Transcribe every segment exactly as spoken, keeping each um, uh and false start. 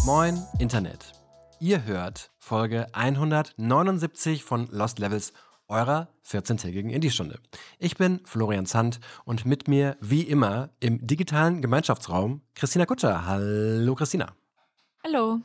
Moin Internet. Ihr hört Folge hundertneunundsiebzig von Lost Levels, eurer vierzehntägigen Indie-Stunde. Ich bin Florian Zandt und mit mir, wie immer, im digitalen Gemeinschaftsraum Christina Kutscher. Hallo Christina. Hallo.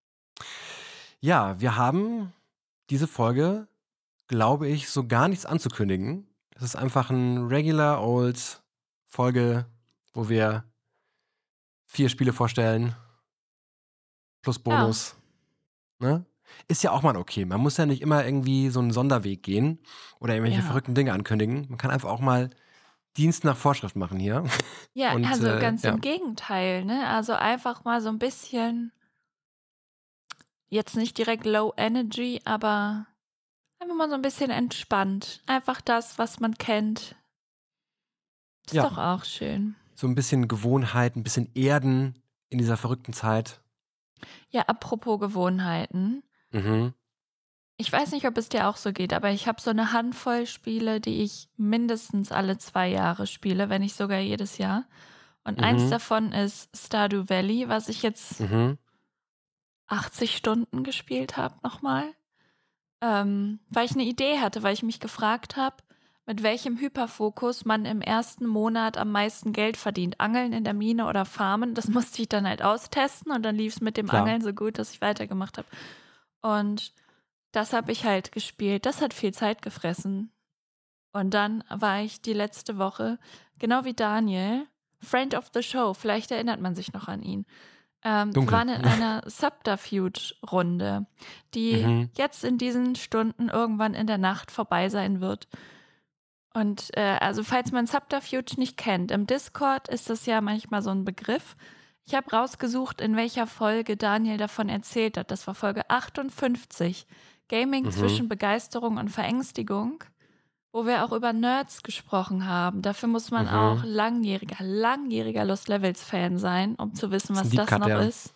Ja, wir haben diese Folge, glaube ich, so gar nichts anzukündigen. Es ist einfach ein regular old Folge, wo wir vier Spiele vorstellen, plus Bonus. Ja. Ne? Ist ja auch mal okay. Man muss ja nicht immer irgendwie so einen Sonderweg gehen oder irgendwelche Ja. verrückten Dinge ankündigen. Man kann einfach auch mal Dienst nach Vorschrift machen hier. Ja, Und, also äh, ganz ja. im Gegenteil, ne? Also einfach mal so ein bisschen, jetzt nicht direkt Low Energy, aber einfach mal so ein bisschen entspannt. Einfach das, was man kennt. Ist Ja. doch auch schön. So ein bisschen Gewohnheit, ein bisschen Erden in dieser verrückten Zeit. Ja, apropos Gewohnheiten. Mhm. Ich weiß nicht, ob es dir auch so geht, aber ich habe so eine Handvoll Spiele, die ich mindestens alle zwei Jahre spiele, wenn nicht sogar jedes Jahr. Und Mhm. eins davon ist Stardew Valley, was ich jetzt Mhm. achtzig Stunden gespielt habe nochmal. Ähm, weil ich eine Idee hatte, weil ich mich gefragt habe, mit welchem Hyperfokus man im ersten Monat am meisten Geld verdient. Angeln in der Mine oder Farmen, das musste ich dann halt austesten und dann lief es mit dem Klar. Angeln so gut, dass ich weitergemacht habe. Und das habe ich halt gespielt. Das hat viel Zeit gefressen. Und dann war ich die letzte Woche, genau wie Daniel, Friend of the Show, vielleicht erinnert man sich noch an ihn. Ähm, wir Dunkel. waren in einer Subterfuge-Runde, die Mhm. jetzt in diesen Stunden irgendwann in der Nacht vorbei sein wird. Und äh, also falls man Subterfuge nicht kennt, im Discord ist das ja manchmal so ein Begriff. Ich habe rausgesucht, in welcher Folge Daniel davon erzählt hat. Das war Folge achtundfünfzig. Gaming Mhm. zwischen Begeisterung und Verängstigung, wo wir auch über Nerds gesprochen haben. Dafür muss man Mhm. auch langjähriger, langjähriger Lost Levels Fan sein, um zu wissen, Das was ist ein Deep das Cut, noch ja. ist.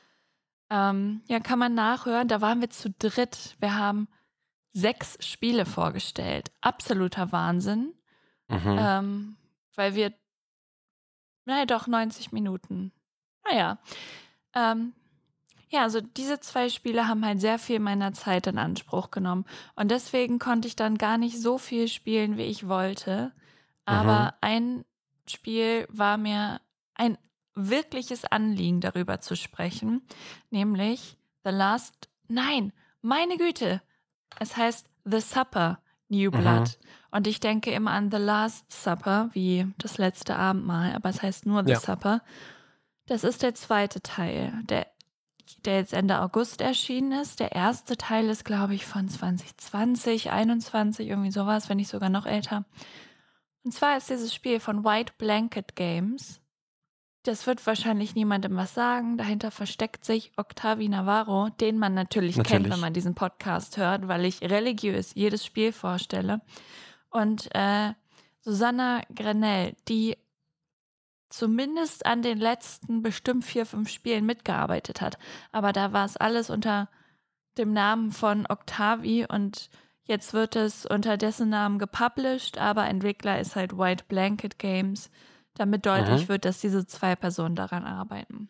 Ähm, ja, kann man nachhören. Da waren wir zu dritt. Wir haben sechs Spiele vorgestellt. Absoluter Wahnsinn. Mhm. Ähm, weil wir, naja, doch neunzig Minuten. Naja. Ähm, ja, also diese zwei Spiele haben halt sehr viel meiner Zeit in Anspruch genommen. Und deswegen konnte ich dann gar nicht so viel spielen, wie ich wollte. Aber Mhm. ein Spiel war mir ein wirkliches Anliegen, darüber zu sprechen. Nämlich The Last... Nein, meine Güte. Es heißt The Supper, New Blood. Mhm. Und ich denke immer an The Last Supper, wie das letzte Abendmahl. Aber es heißt nur The Ja. Supper. Das ist der zweite Teil, der, der jetzt Ende August erschienen ist. Der erste Teil ist, glaube ich, von zwanzig zwanzig, einundzwanzig, irgendwie sowas, wenn nicht sogar noch älter. Und zwar ist dieses Spiel von White Blanket Games. Das wird wahrscheinlich niemandem was sagen. Dahinter versteckt sich Octavi Navarro, den man natürlich, Natürlich. kennt, wenn man diesen Podcast hört, weil ich religiös jedes Spiel vorstelle. Und äh, Susanna Grenell, die zumindest an den letzten bestimmt vier, fünf Spielen mitgearbeitet hat. Aber da war es alles unter dem Namen von Octavi und jetzt wird es unter dessen Namen gepublished, aber Entwickler ist halt White Blanket Games, damit deutlich Mhm. wird, dass diese zwei Personen daran arbeiten.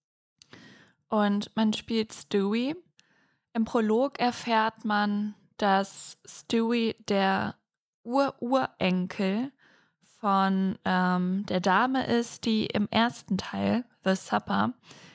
Und man spielt Stewie. Im Prolog erfährt man, dass Stewie der Ur-Urenkel von ähm, der Dame ist, die im ersten Teil, The Supper,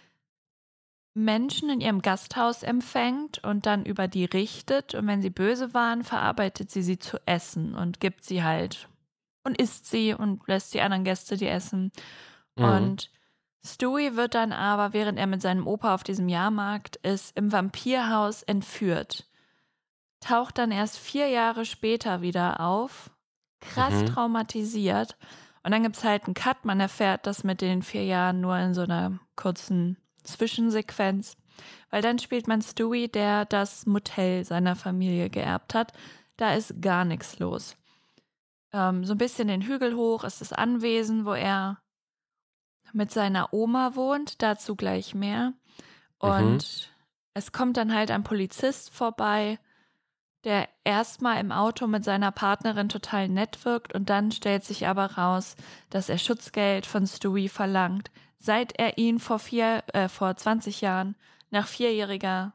Menschen in ihrem Gasthaus empfängt und dann über die richtet. Und wenn sie böse waren, verarbeitet sie sie zu essen und gibt sie halt und isst sie und lässt die anderen Gäste die essen. Mhm. Und Stewie wird dann aber, während er mit seinem Opa auf diesem Jahrmarkt ist, im Vampirhaus entführt. Taucht dann erst vier Jahre später wieder auf, krass Mhm. traumatisiert. Und dann gibt es halt einen Cut. Man erfährt das mit den vier Jahren nur in so einer kurzen Zwischensequenz. Weil dann spielt man Stewie, der das Motel seiner Familie geerbt hat. Da ist gar nichts los. Ähm, so ein bisschen den Hügel hoch ist das Anwesen, wo er mit seiner Oma wohnt. Dazu gleich mehr. Und Mhm. es kommt dann halt ein Polizist vorbei, der erstmal im Auto mit seiner Partnerin total nett wirkt und dann stellt sich aber raus, dass er Schutzgeld von Stewie verlangt. seit er ihn vor vier, äh, vor zwanzig Jahren nach vierjähriger,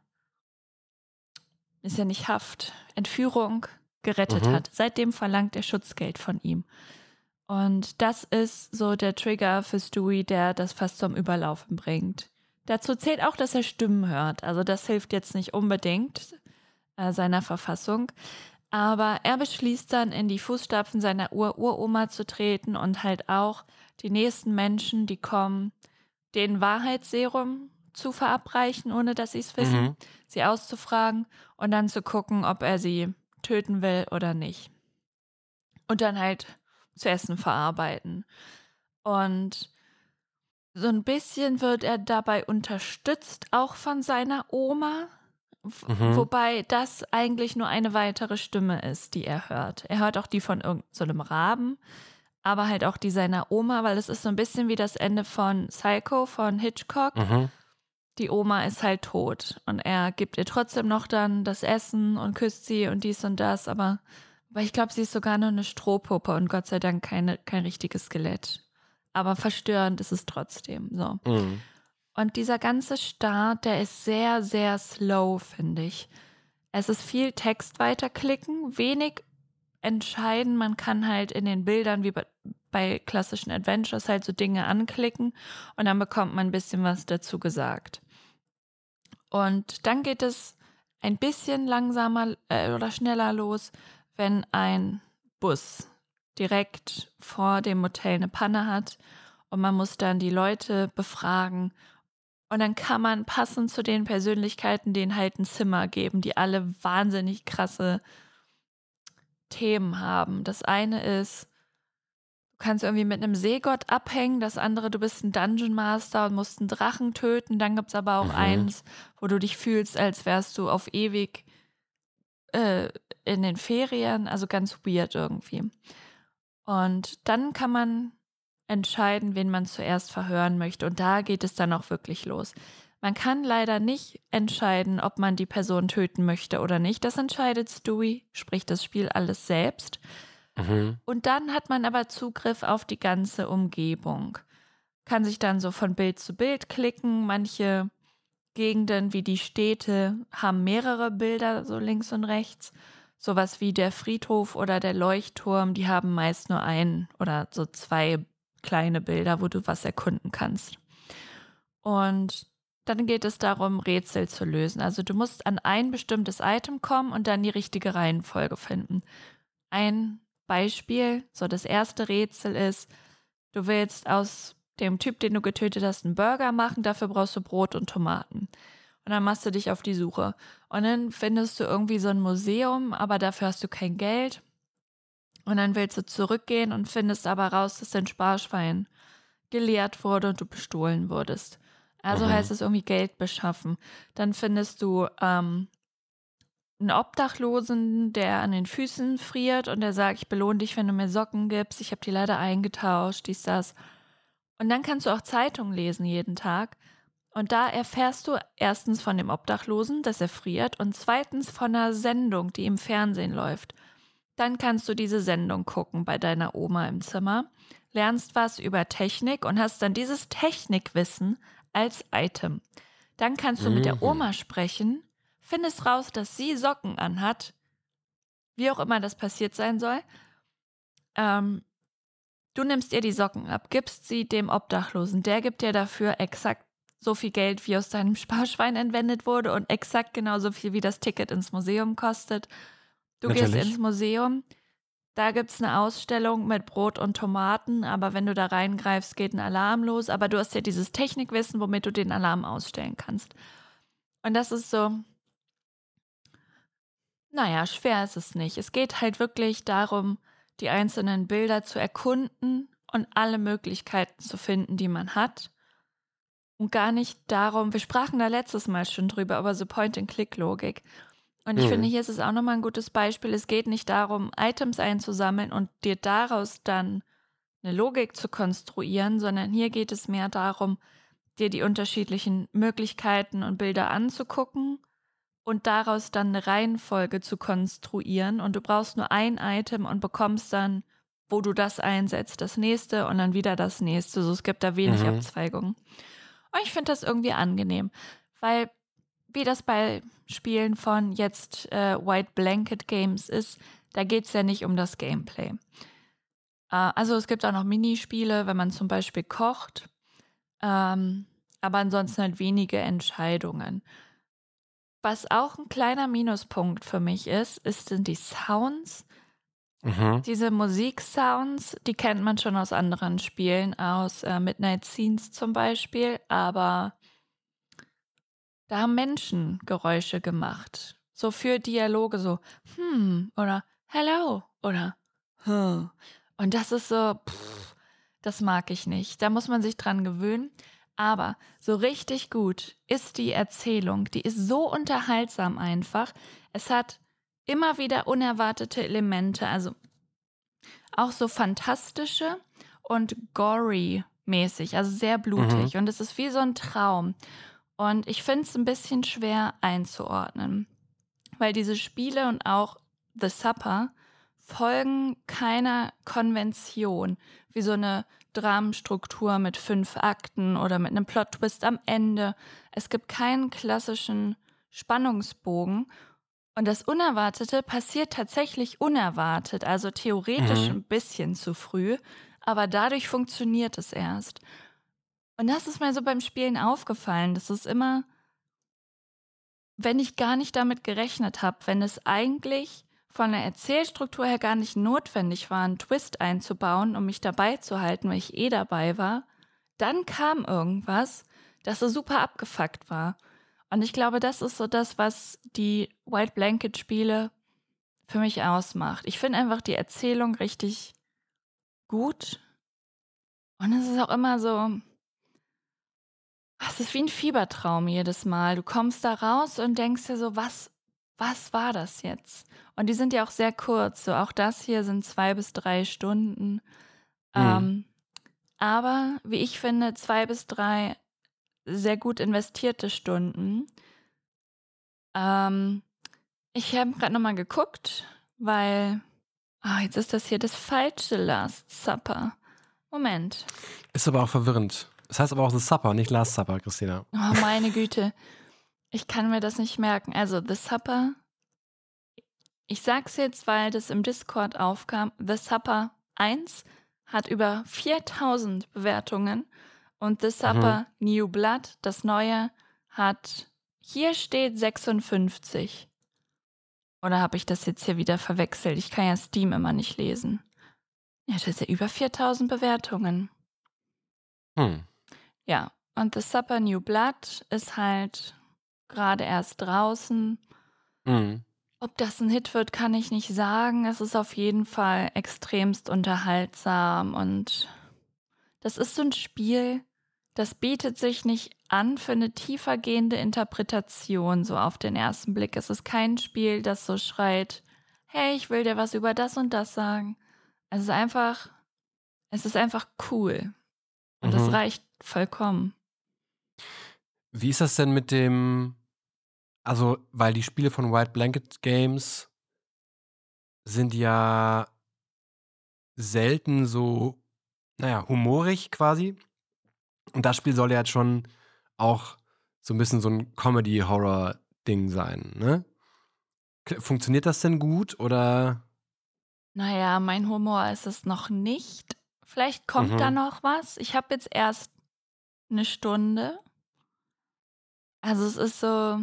ist ja nicht Haft, Entführung gerettet Mhm. hat. Seitdem verlangt er Schutzgeld von ihm. Und das ist so der Trigger für Stewie, der das fast zum Überlaufen bringt. Dazu zählt auch, dass er Stimmen hört. Also das hilft jetzt nicht unbedingt äh, seiner Verfassung. Aber er beschließt dann, in die Fußstapfen seiner Ur-Uroma zu treten und halt auch die nächsten Menschen, die kommen, den Wahrheitsserum zu verabreichen, ohne dass sie es wissen, Mhm. sie auszufragen und dann zu gucken, ob er sie töten will oder nicht. Und dann halt zu essen verarbeiten. Und so ein bisschen wird er dabei unterstützt, auch von seiner Oma, w- Mhm. wobei das eigentlich nur eine weitere Stimme ist, die er hört. Er hört auch die von irgendeinem so einem Raben, aber halt auch die seiner Oma, weil es ist so ein bisschen wie das Ende von Psycho von Hitchcock. Mhm. Die Oma ist halt tot und er gibt ihr trotzdem noch dann das Essen und küsst sie und dies und das, aber, aber ich glaube, sie ist sogar nur eine Strohpuppe und Gott sei Dank keine, kein richtiges Skelett. Aber verstörend ist es trotzdem so. Mhm. Und dieser ganze Start, der ist sehr, sehr slow, finde ich. Es ist viel Text weiterklicken, wenig entscheiden. Man kann halt in den Bildern wie bei, bei klassischen Adventures halt so Dinge anklicken und dann bekommt man ein bisschen was dazu gesagt. Und dann geht es ein bisschen langsamer äh, oder schneller los, wenn ein Bus direkt vor dem Motel eine Panne hat und man muss dann die Leute befragen. Und dann kann man passend zu den Persönlichkeiten denen halt ein Zimmer geben, die alle wahnsinnig krasse Themen haben. Das eine ist, du kannst irgendwie mit einem Seegott abhängen, das andere, du bist ein Dungeon Master und musst einen Drachen töten. Dann gibt es aber auch Mhm. eins, wo du dich fühlst, als wärst du auf ewig äh, in den Ferien, also ganz weird irgendwie. Und dann kann man entscheiden, wen man zuerst verhören möchte. Und da geht es dann auch wirklich los. Man kann leider nicht entscheiden, ob man die Person töten möchte oder nicht. Das entscheidet Stewie, sprich das Spiel alles selbst. Mhm. Und dann hat man aber Zugriff auf die ganze Umgebung. Kann sich dann so von Bild zu Bild klicken. Manche Gegenden wie die Städte haben mehrere Bilder, so links und rechts. Sowas wie der Friedhof oder der Leuchtturm, die haben meist nur ein oder so zwei kleine Bilder, wo du was erkunden kannst. Und dann geht es darum, Rätsel zu lösen. Also du musst an ein bestimmtes Item kommen und dann die richtige Reihenfolge finden. Ein Beispiel, so das erste Rätsel ist, du willst aus dem Typ, den du getötet hast, einen Burger machen, dafür brauchst du Brot und Tomaten. Und dann machst du dich auf die Suche. Und dann findest du irgendwie so ein Museum, aber dafür hast du kein Geld. Und dann willst du zurückgehen und findest aber raus, dass dein Sparschwein geleert wurde und du bestohlen wurdest. Also Mhm. heißt es irgendwie Geld beschaffen. Dann findest du ähm, einen Obdachlosen, der an den Füßen friert und der sagt, ich belohne dich, wenn du mir Socken gibst. Ich habe die leider eingetauscht, dies, das. Und dann kannst du auch Zeitung lesen jeden Tag. Und da erfährst du erstens von dem Obdachlosen, dass er friert, und zweitens von einer Sendung, die im Fernsehen läuft. Dann kannst du diese Sendung gucken bei deiner Oma im Zimmer, lernst was über Technik und hast dann dieses Technikwissen als Item. Dann kannst du mit der Mhm. Oma sprechen, findest raus, dass sie Socken anhat, wie auch immer das passiert sein soll. Ähm, du nimmst ihr die Socken ab, gibst sie dem Obdachlosen, der gibt dir dafür exakt so viel Geld, wie aus deinem Sparschwein entwendet wurde und exakt genauso viel, wie das Ticket ins Museum kostet. Du gehst Natürlich. ins Museum, da gibt es eine Ausstellung mit Brot und Tomaten, aber wenn du da reingreifst, geht ein Alarm los, aber du hast ja dieses Technikwissen, womit du den Alarm ausstellen kannst. Und das ist so, naja, schwer ist es nicht. Es geht halt wirklich darum, die einzelnen Bilder zu erkunden und alle Möglichkeiten zu finden, die man hat. Und gar nicht darum, wir sprachen da letztes Mal schon drüber, aber so Point-and-Click-Logik. Und ich Mhm. finde, hier ist es auch nochmal ein gutes Beispiel. Es geht nicht darum, Items einzusammeln und dir daraus dann eine Logik zu konstruieren, sondern hier geht es mehr darum, dir die unterschiedlichen Möglichkeiten und Bilder anzugucken und daraus dann eine Reihenfolge zu konstruieren. Und du brauchst nur ein Item und bekommst dann wo du das einsetzt, das nächste und dann wieder das nächste. So, es gibt da wenig Mhm. Abzweigungen. Und ich finde das irgendwie angenehm, weil wie das bei Spielen von jetzt äh, White Blanket Games ist, da geht es ja nicht um das Gameplay. Äh, also es gibt auch noch Minispiele, wenn man zum Beispiel kocht, ähm, aber ansonsten halt wenige Entscheidungen. Was auch ein kleiner Minuspunkt für mich ist, ist sind die Sounds. Mhm. Diese Musiksounds, die kennt man schon aus anderen Spielen, aus äh, Midnight Scenes zum Beispiel, aber da haben Menschen Geräusche gemacht. So für Dialoge, so hm oder hello oder hm. Und das ist so, pff, das mag ich nicht. Da muss man sich dran gewöhnen. Aber so richtig gut ist die Erzählung. Die ist so unterhaltsam einfach. Es hat immer wieder unerwartete Elemente, also auch so fantastische und gory-mäßig, also sehr Mhm. blutig. Und es ist wie so ein Traum. Und ich finde es ein bisschen schwer einzuordnen, weil diese Spiele und auch The Supper folgen keiner Konvention, wie so eine Dramenstruktur mit fünf Akten oder mit einem Plot-Twist am Ende. Es gibt keinen klassischen Spannungsbogen. Und das Unerwartete passiert tatsächlich unerwartet, also theoretisch Mhm. ein bisschen zu früh, aber dadurch funktioniert es erst. Und das ist mir so beim Spielen aufgefallen. Das ist immer, wenn ich gar nicht damit gerechnet habe, wenn es eigentlich von der Erzählstruktur her gar nicht notwendig war, einen Twist einzubauen, um mich dabei zu halten, weil ich eh dabei war, dann kam irgendwas, das so super abgefuckt war. Und ich glaube, das ist so das, was die White Blanket Spiele für mich ausmacht. Ich finde einfach die Erzählung richtig gut. Und es ist auch immer so, es ist wie ein Fiebertraum jedes Mal. Du kommst da raus und denkst dir so, was, was war das jetzt? Und die sind ja auch sehr kurz. So auch das hier sind zwei bis drei Stunden. Mhm. Ähm, aber wie ich finde, zwei bis drei sehr gut investierte Stunden. Ähm, ich habe gerade nochmal geguckt, weil, ah, jetzt ist das hier das falsche Last Supper. Moment. Ist aber auch verwirrend. Das heißt aber auch The Supper, nicht Last Supper, Christina. Oh, meine Güte. Ich kann mir das nicht merken. Also, The Supper, ich sag's jetzt, weil das im Discord aufkam. The Supper eins hat über viertausend Bewertungen und The Mhm. Supper New Blood, das neue, hat, hier steht sechsundfünfzig. Oder habe ich das jetzt hier wieder verwechselt? Ich kann ja Steam immer nicht lesen. Ja, das ist ja über viertausend Bewertungen. Hm. Ja, und The Supper New Blood ist halt gerade erst draußen. Mhm. Ob das ein Hit wird, kann ich nicht sagen. Es ist auf jeden Fall extremst unterhaltsam und das ist so ein Spiel, das bietet sich nicht an für eine tiefergehende Interpretation so auf den ersten Blick. Es ist kein Spiel, das so schreit, hey, ich will dir was über das und das sagen. Es ist einfach, es ist einfach cool und das Mhm. reicht vollkommen. Wie ist das denn mit dem, also, weil die Spiele von White Blanket Games sind ja selten so, naja, humorig quasi. Und das Spiel soll ja jetzt schon auch so ein bisschen so ein Comedy-Horror-Ding sein, ne? K- Funktioniert das denn gut oder? Naja, mein Humor ist es noch nicht. Vielleicht kommt da Mhm. noch was. Ich habe jetzt erst eine Stunde. Also es ist so,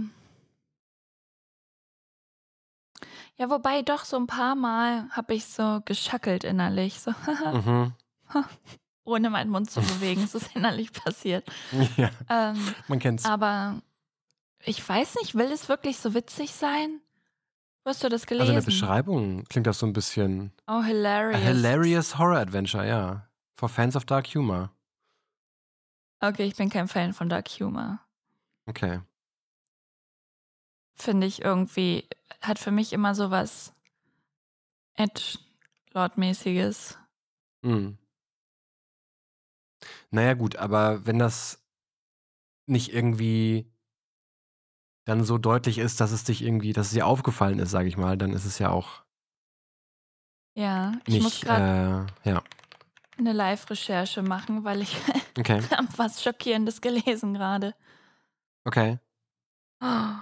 ja, wobei doch so ein paar Mal habe ich so geschackelt innerlich, so Mhm. ohne meinen Mund zu bewegen. Es ist innerlich passiert. Ja, Ähm, man kennt's. aber ich weiß nicht, will es wirklich so witzig sein? Wo hast du das Also in der gelesen? Beschreibung klingt das so ein bisschen Oh, a hilarious. hilarious horror adventure, ja. For fans of dark humor. Okay, ich bin kein Fan von Dark Humor. Okay. Finde ich irgendwie, hat für mich immer so was Edgelord-mäßiges. Mhm. Naja, gut, aber wenn das nicht irgendwie dann so deutlich ist, dass es dich irgendwie, dass es dir aufgefallen ist, sage ich mal, dann ist es ja auch Ja, ich muss Nicht, gerade äh, ja, eine Live-Recherche machen, weil ich okay, habe was Schockierendes gelesen gerade. okay. Oh.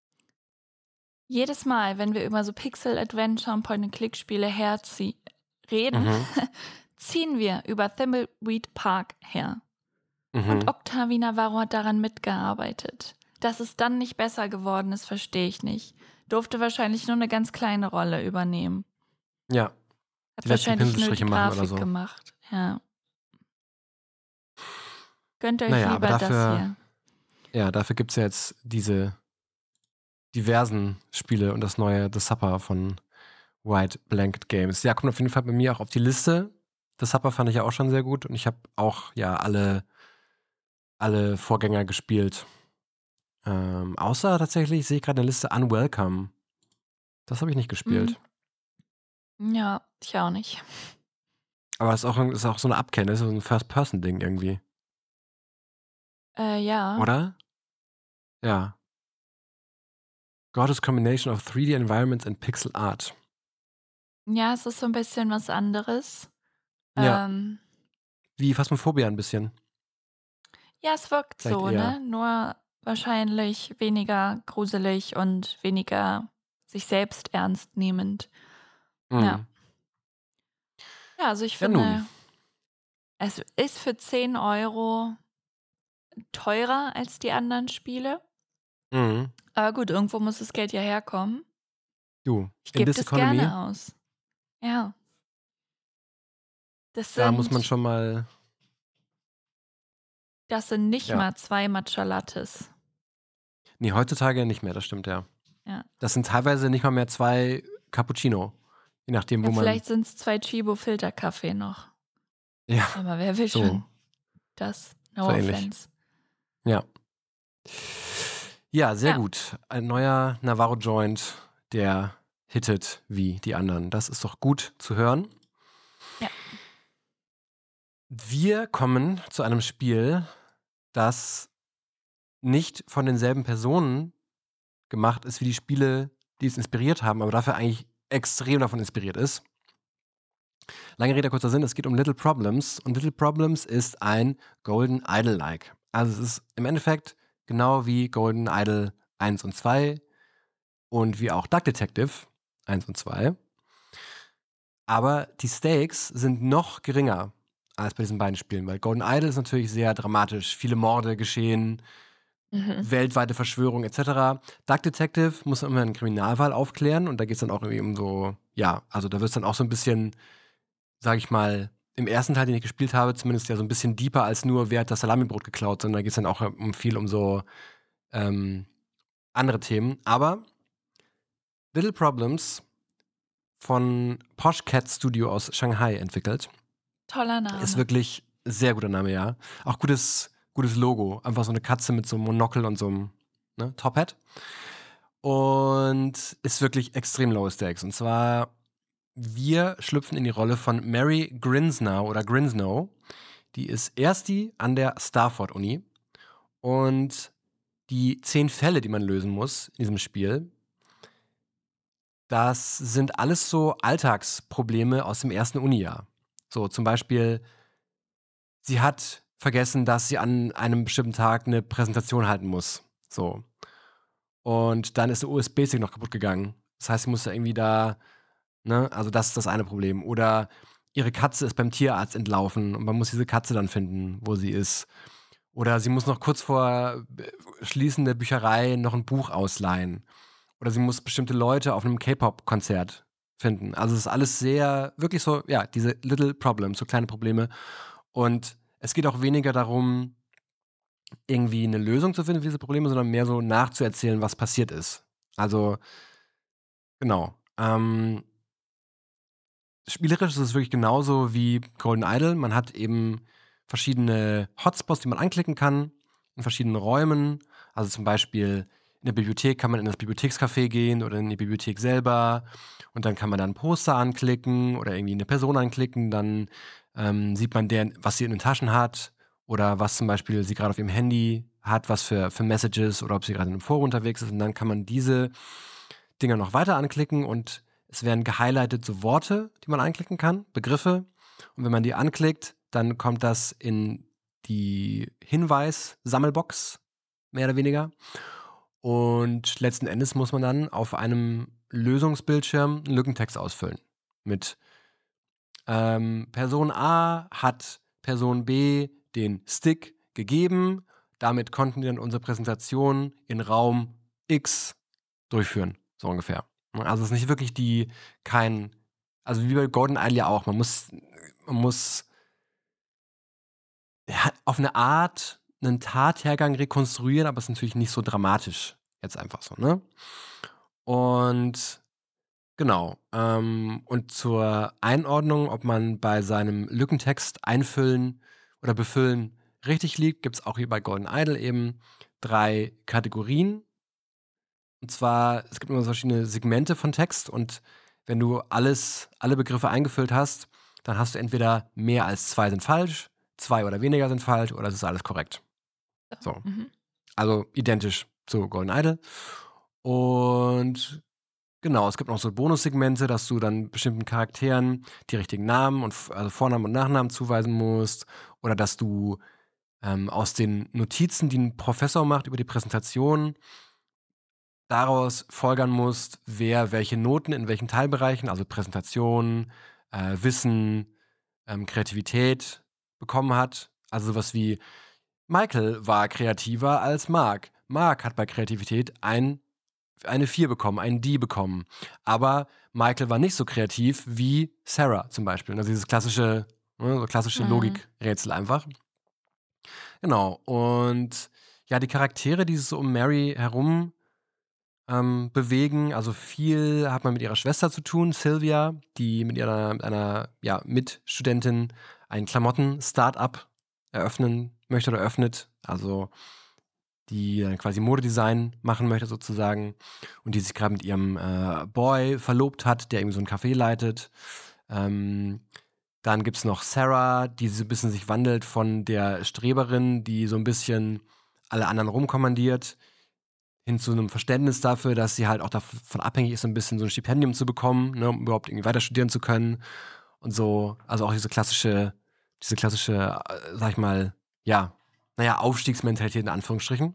Jedes Mal, wenn wir über so Pixel-Adventure und Point-and-Click-Spiele herzie- reden, Mhm, ziehen wir über Thimbleweed Park her. Und mhm. Octavi Navarro hat daran mitgearbeitet. Dass es dann nicht besser geworden ist, verstehe ich nicht. Durfte wahrscheinlich nur eine ganz kleine Rolle übernehmen. Ja, Hat die letzten wahrscheinlich nur die Pinselstriche machen oder Grafik so. gemacht. Ja. Gönnt euch Naja, aber lieber das dafür, hier. ja, dafür gibt es ja jetzt diese diversen Spiele und das neue The Supper von White Blanket Games. Ja, kommt auf jeden Fall bei mir auch auf die Liste. The Supper fand ich ja auch schon sehr gut und ich habe auch ja alle, alle Vorgänger gespielt. Ähm, außer tatsächlich sehe ich gerade eine Liste Unwelcome. Das habe ich nicht Mhm. gespielt. Ja, ich auch nicht. Aber das ist auch, das ist auch so eine Abkenne, das ist so ein First-Person-Ding irgendwie. Äh, ja. Oder? Ja. Gorgeous combination of three D environments and pixel art. Ja, es ist so ein bisschen was anderes. Ja, Ähm, wie Phasmophobia ein bisschen. ja, es wirkt Vielleicht so, eher. ne? Nur wahrscheinlich weniger gruselig und weniger sich selbst ernst nehmend. Ja. Mhm. Ja, also ich Ja, nun. finde, es ist für zehn Euro teurer als die anderen Spiele. Mhm. Aber gut, irgendwo muss das Geld ja herkommen. Du, Ich in gebe this das economy, gerne aus. Ja. Das da muss man sind, schon mal, das sind nicht ja. mal zwei Matcha Lattes. Nee, heutzutage nicht mehr, das stimmt, ja. Ja. Das sind teilweise nicht mal mehr zwei Cappuccino. Je nachdem, Ja, wo man. vielleicht sind es zwei Chibo Filterkaffee noch. Ja, Aber wer will so, schon das? No so ähnlich. offense. Ja. Ja, sehr Ja. gut. Ein neuer Navarro Joint, der hittet wie die anderen. Das ist doch gut zu hören. Ja. Wir kommen zu einem Spiel, das nicht von denselben Personen gemacht ist wie die Spiele, die es inspiriert haben, aber dafür eigentlich extrem davon inspiriert ist. Lange Rede, kurzer Sinn, es geht um Little Problems und Little Problems ist ein Golden Idol-like. Also es ist im Endeffekt genau wie Golden Idol eins und zwei und wie auch Duck Detective eins und zwei. Aber die Stakes sind noch geringer als bei diesen beiden Spielen, weil Golden Idol ist natürlich sehr dramatisch. Viele Morde geschehen, Mhm. weltweite Verschwörung et cetera. Duck Detective muss immer einen Kriminalfall aufklären und da geht es dann auch irgendwie um so, ja, also da wird es dann auch so ein bisschen, sag ich mal, im ersten Teil, den ich gespielt habe, zumindest ja so ein bisschen deeper als nur, wer hat das Salamibrot geklaut, sondern da geht es dann auch um viel um so ähm, andere Themen. Aber Little Problems von Posh Cat Studio aus Shanghai entwickelt. Toller Name. Ist wirklich sehr guter Name, ja. Auch gutes, gutes Logo. Einfach so eine Katze mit so einem Monokel und so einem ne, Top-Hat. Und ist wirklich extrem low stakes. Und zwar, wir schlüpfen in die Rolle von Mary Grinsnow oder Grinsnow. Die ist Erstie an der Starford-Uni. Und die zehn Fälle, die man lösen muss in diesem Spiel, das sind alles so Alltagsprobleme aus dem ersten Uni-Jahr. So zum Beispiel, sie hat vergessen, dass sie an einem bestimmten Tag eine Präsentation halten muss. So. Und dann ist der U S B-Stick noch kaputt gegangen. Das heißt, sie musste irgendwie da, ne, also das ist das eine Problem. Oder ihre Katze ist beim Tierarzt entlaufen und man muss diese Katze dann finden, wo sie ist. Oder sie muss noch kurz vor Schließen der Bücherei noch ein Buch ausleihen. Oder sie muss bestimmte Leute auf einem K-Pop-Konzert finden. Also es ist alles sehr, wirklich so, ja, diese little problems, so kleine Probleme. Und es geht auch weniger darum, irgendwie eine Lösung zu finden für diese Probleme, sondern mehr so nachzuerzählen, was passiert ist. Also, genau. Ähm, spielerisch ist es wirklich genauso wie Golden Idol. Man hat eben verschiedene Hotspots, die man anklicken kann, in verschiedenen Räumen. Also zum Beispiel in der Bibliothek kann man in das Bibliothekscafé gehen oder in die Bibliothek selber. Und dann kann man dann ein Poster anklicken oder irgendwie eine Person anklicken. Dann ähm, sieht man, deren, was sie in den Taschen hat oder was zum Beispiel sie gerade auf ihrem Handy hat, was für, für Messages oder ob sie gerade in einem Forum unterwegs ist. Und dann kann man diese Dinger noch weiter anklicken und Es werden gehighlightet so Worte, die man anklicken kann, Begriffe. Und wenn man die anklickt, dann kommt das in die Hinweis-Sammelbox, mehr oder weniger. Und letzten Endes muss man dann auf einem Lösungsbildschirm einen Lückentext ausfüllen. Mit ähm, Person A hat Person B den Stick gegeben. Damit konnten wir dann unsere Präsentation in Raum X durchführen, so ungefähr. Also es ist nicht wirklich die, kein, also wie bei Golden Idol ja auch, man muss, man muss ja, auf eine Art einen Tathergang rekonstruieren, aber es ist natürlich nicht so dramatisch, jetzt einfach so, ne? Und genau, ähm, und zur Einordnung, ob man bei seinem Lückentext einfüllen oder befüllen richtig liegt, gibt es auch hier bei Golden Idol eben drei Kategorien. Und zwar, es gibt immer so verschiedene Segmente von Text und wenn du alles, alle Begriffe eingefüllt hast, dann hast du entweder mehr als zwei sind falsch, zwei oder weniger sind falsch oder es ist alles korrekt. So. Mhm. Also identisch zu Golden Idol. Und genau, es gibt noch so Bonussegmente, dass du dann bestimmten Charakteren die richtigen Namen und also Vornamen und Nachnamen zuweisen musst oder dass du ähm, aus den Notizen, die ein Professor macht über die Präsentation, daraus folgern musst, wer welche Noten in welchen Teilbereichen, also Präsentation, äh, Wissen, ähm, Kreativität bekommen hat. Also sowas wie Michael war kreativer als Mark. Mark hat bei Kreativität ein, eine vier bekommen, ein D bekommen. Aber Michael war nicht so kreativ wie Sarah zum Beispiel. Also dieses klassische, ne, so klassische Mhm. Logikrätsel einfach. Genau. Und ja, die Charaktere, die sich so um Mary herum ähm, bewegen. Also viel hat man mit ihrer Schwester zu tun, Sylvia, die mit ihrer mit einer ja, Mitstudentin ein Klamotten-Startup eröffnen möchte oder öffnet. Also die dann quasi Modedesign machen möchte sozusagen und die sich gerade mit ihrem äh, Boy verlobt hat, der eben so ein Café leitet. Ähm, dann gibt es noch Sarah, die so ein bisschen sich wandelt von der Streberin, die so ein bisschen alle anderen rumkommandiert, hin zu einem Verständnis dafür, dass sie halt auch davon abhängig ist, so ein bisschen so ein Stipendium zu bekommen, ne, um überhaupt irgendwie weiter studieren zu können. Und so, also auch diese klassische, diese klassische, äh, sag ich mal, ja, naja, Aufstiegsmentalität in Anführungsstrichen.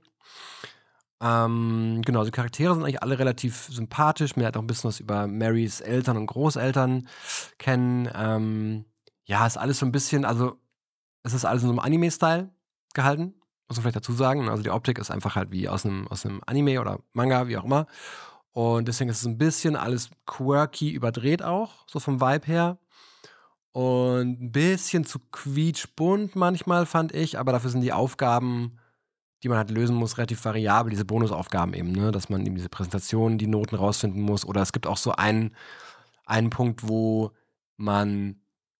Ähm, genau, die Charaktere sind eigentlich alle relativ sympathisch. Mir hat auch ein bisschen was über Marys Eltern und Großeltern kennen. Ähm, ja, ist alles so ein bisschen, also es ist alles in so einem Anime-Style gehalten, muss man vielleicht dazu sagen. Also die Optik ist einfach halt wie aus einem, aus einem Anime oder Manga, wie auch immer. Und deswegen ist es ein bisschen alles quirky überdreht auch, so vom Vibe her. Und ein bisschen zu quietschbunt manchmal, fand ich, aber dafür sind die Aufgaben, die man halt lösen muss, relativ variabel, diese Bonusaufgaben eben, ne? Dass man eben diese Präsentation, die Noten rausfinden muss. Oder es gibt auch so einen, einen Punkt, wo man,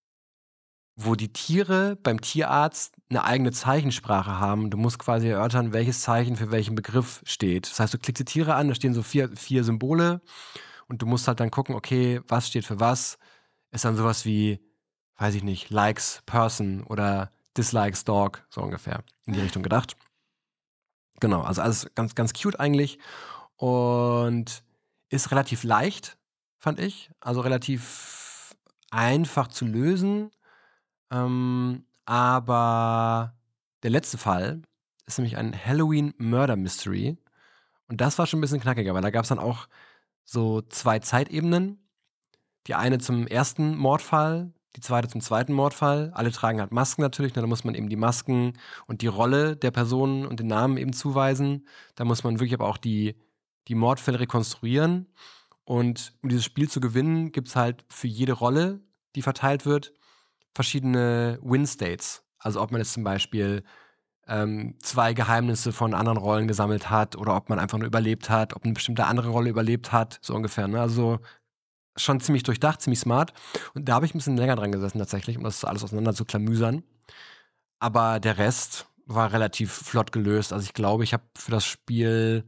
wo die Tiere beim Tierarzt eine eigene Zeichensprache haben. Du musst quasi erörtern, welches Zeichen für welchen Begriff steht. Das heißt, du klickst die Tiere an, da stehen so vier, vier Symbole und du musst halt dann gucken, okay, was steht für was. Ist dann sowas wie, weiß ich nicht, likes person oder dislikes dog, so ungefähr in die Richtung gedacht. Genau, also alles ganz, ganz cute eigentlich und ist relativ leicht, fand ich. Also relativ einfach zu lösen. Ähm, aber der letzte Fall ist nämlich ein Halloween Murder Mystery. Und das war schon ein bisschen knackiger, weil da gab es dann auch so zwei Zeitebenen. Die eine zum ersten Mordfall, die zweite zum zweiten Mordfall. Alle tragen halt Masken natürlich, ne? Da muss man eben die Masken und die Rolle der Personen und den Namen eben zuweisen. Da muss man wirklich aber auch die, die Mordfälle rekonstruieren. Und um dieses Spiel zu gewinnen, gibt es halt für jede Rolle, die verteilt wird, verschiedene Win-States. Also ob man jetzt zum Beispiel ähm, zwei Geheimnisse von anderen Rollen gesammelt hat oder ob man einfach nur überlebt hat, ob eine bestimmte andere Rolle überlebt hat, so ungefähr. Ne? Also schon ziemlich durchdacht, ziemlich smart. Und da habe ich ein bisschen länger dran gesessen tatsächlich, um das alles auseinander zu klamüsern. Aber der Rest war relativ flott gelöst. Also ich glaube, ich habe für das Spiel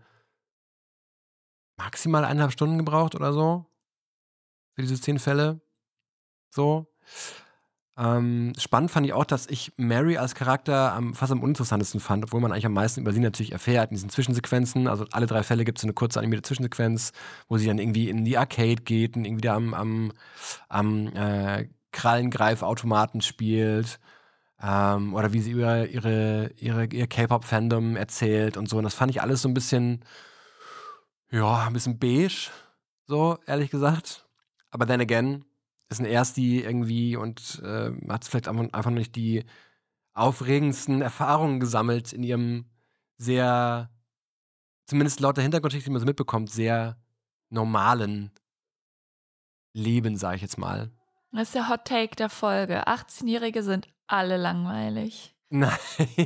maximal eineinhalb Stunden gebraucht oder so. Für diese zehn Fälle. So. Ähm, spannend fand ich auch, dass ich Mary als Charakter am, fast am uninteressantesten fand, obwohl man eigentlich am meisten über sie natürlich erfährt in diesen Zwischensequenzen. Also alle drei Fälle gibt es so eine kurze animierte Zwischensequenz, wo sie dann irgendwie in die Arcade geht und irgendwie da am, am, am äh, Krallengreifautomaten spielt. Ähm, oder wie sie über ihre, ihre, ihr K-Pop-Fandom erzählt und so. Und das fand ich alles so ein bisschen, ja, ein bisschen beige, so ehrlich gesagt. Aber then again, ist ein Ersti irgendwie und äh, hat vielleicht einfach, einfach noch nicht die aufregendsten Erfahrungen gesammelt in ihrem sehr, zumindest laut der Hintergrundgeschichte, die man so mitbekommt, sehr normalen Leben, sage ich jetzt mal. Das ist der Hot Take der Folge. achtzehnjährige sind alle langweilig. Nein.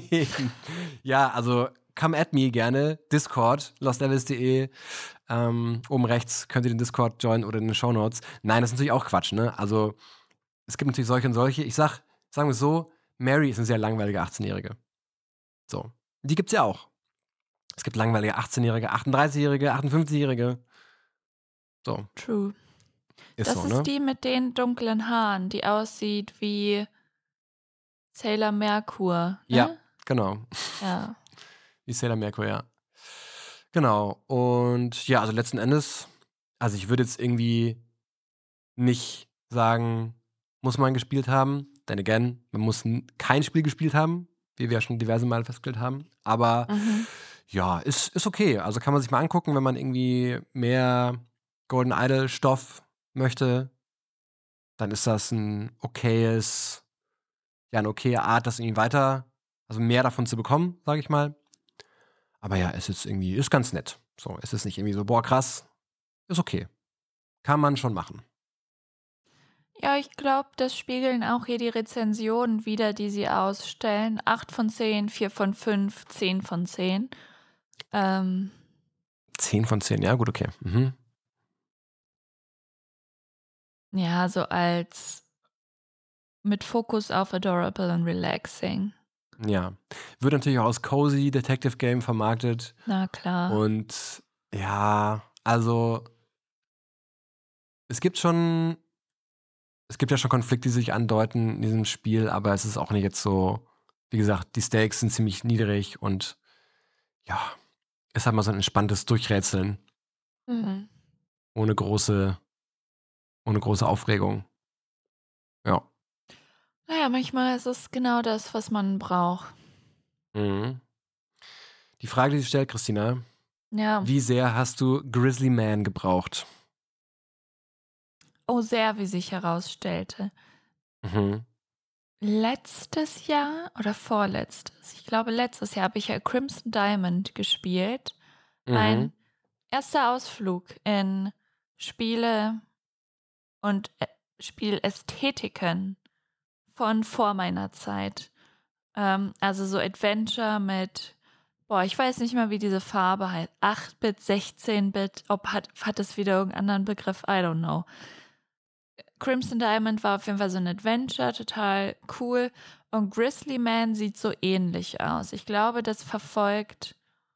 Ja, also come at me gerne. Discord, lostlevels punkt de. Ähm, oben rechts könnt ihr den Discord joinen oder in den Shownotes. Nein, das ist natürlich auch Quatsch, ne? Also, es gibt natürlich solche und solche. Ich sag, sagen wir es so, Mary ist eine sehr langweilige achtzehnjährige. So. Die gibt's ja auch. Es gibt langweilige achtzehnjährige, achtunddreißigjährige, achtundfünfzigjährige. So. True. Ist das so, ist ne? die mit den dunklen Haaren, die aussieht wie Sailor Merkur. Ne? Ja, genau. Ja. Wie Sailor Merkur, ja. Genau. Und ja, also letzten Endes, also ich würde jetzt irgendwie nicht sagen, muss man gespielt haben. Then again, man muss n- kein Spiel gespielt haben, wie wir ja schon diverse Male festgestellt haben. Aber Mhm. ja, ist, ist okay. Also kann man sich mal angucken, wenn man irgendwie mehr Golden Idol-Stoff möchte, dann ist das ein okayes, ja, eine okaye Art, das irgendwie weiter, also mehr davon zu bekommen, sage ich mal. Aber ja, es ist irgendwie, ist ganz nett. So, es ist nicht irgendwie so, boah, krass. Ist okay. Kann man schon machen. Ja, ich glaube, das spiegeln auch hier die Rezensionen wieder, die sie ausstellen. acht von zehn, vier von fünf, zehn von zehn. Ähm, zehn von zehn, ja, gut, okay. Mhm. ja, so als mit Fokus auf adorable und relaxing. Ja. Wird natürlich auch als Cozy Detective Game vermarktet. Na klar. Und ja, also es gibt schon, es gibt ja schon Konflikte, die sich andeuten in diesem Spiel, aber es ist auch nicht jetzt so, wie gesagt, die Stakes sind ziemlich niedrig und ja, ist halt mal so ein entspanntes Durchrätseln Mhm. ohne große, ohne große Aufregung. Ja. Naja, manchmal ist es genau das, was man braucht. Mhm. Die Frage, die sich stellt, Christina, Ja. wie sehr hast du Grizzly Man gebraucht? Oh, sehr, wie sich herausstellte. Mhm. Letztes Jahr oder vorletztes? Ich glaube, letztes Jahr habe ich ja Crimson Diamond gespielt. Mein Mhm. erster Ausflug in Spiele und Ä- Spielästhetiken von vor meiner Zeit. Ähm, also so Adventure mit, boah, ich weiß nicht mal, wie diese Farbe heißt. acht Bit, sechzehn Bit, ob hat, hat es wieder irgendeinen anderen Begriff? I don't know. Crimson Diamond war auf jeden Fall so ein Adventure, total cool. Und Grizzly Man sieht so ähnlich aus. Ich glaube, das verfolgt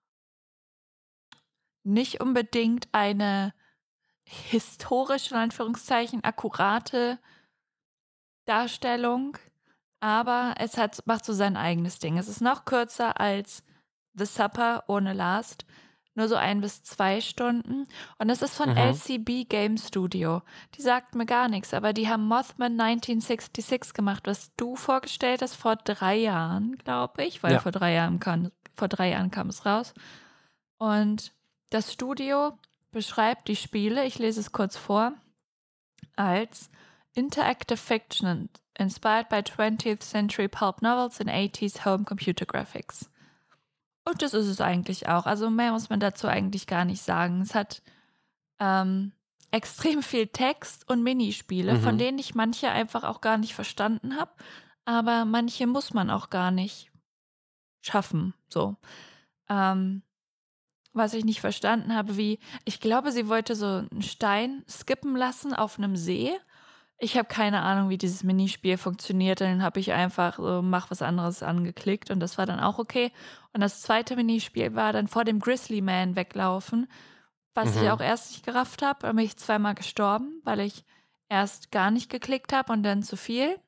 nicht unbedingt eine historisch, in Anführungszeichen, akkurate Darstellung, aber es hat, macht so sein eigenes Ding. Es ist noch kürzer als The Supper ohne Last, nur so ein bis zwei Stunden. Und es ist von Mhm. L C B Game Studio. Die sagt mir gar nichts, aber die haben Mothman neunzehnhundertsechsundsechzig gemacht, was du vorgestellt hast vor drei Jahren, glaube ich, weil Ja. vor drei Jahren kam, vor drei Jahren kam es raus. Und das Studio beschreibt die Spiele, ich lese es kurz vor, als Interactive Fiction inspired by twentieth century pulp novels and eighties home computer graphics. Und das ist es eigentlich auch. Also mehr muss man dazu eigentlich gar nicht sagen. Es hat ähm, extrem viel Text und Minispiele, Mhm. von denen ich manche einfach auch gar nicht verstanden habe. Aber manche muss man auch gar nicht schaffen. So. Ähm, was ich nicht verstanden habe, wie, ich glaube, sie wollte so einen Stein skippen lassen auf einem See. Ich habe keine Ahnung, wie dieses Minispiel funktioniert. Dann habe ich einfach so, mach was anderes angeklickt und das war dann auch okay. Und das zweite Minispiel war dann vor dem Grizzly Man weglaufen, was Mhm. ich auch erst nicht gerafft habe. Da bin ich zweimal gestorben, weil ich erst gar nicht geklickt habe und dann zu viel.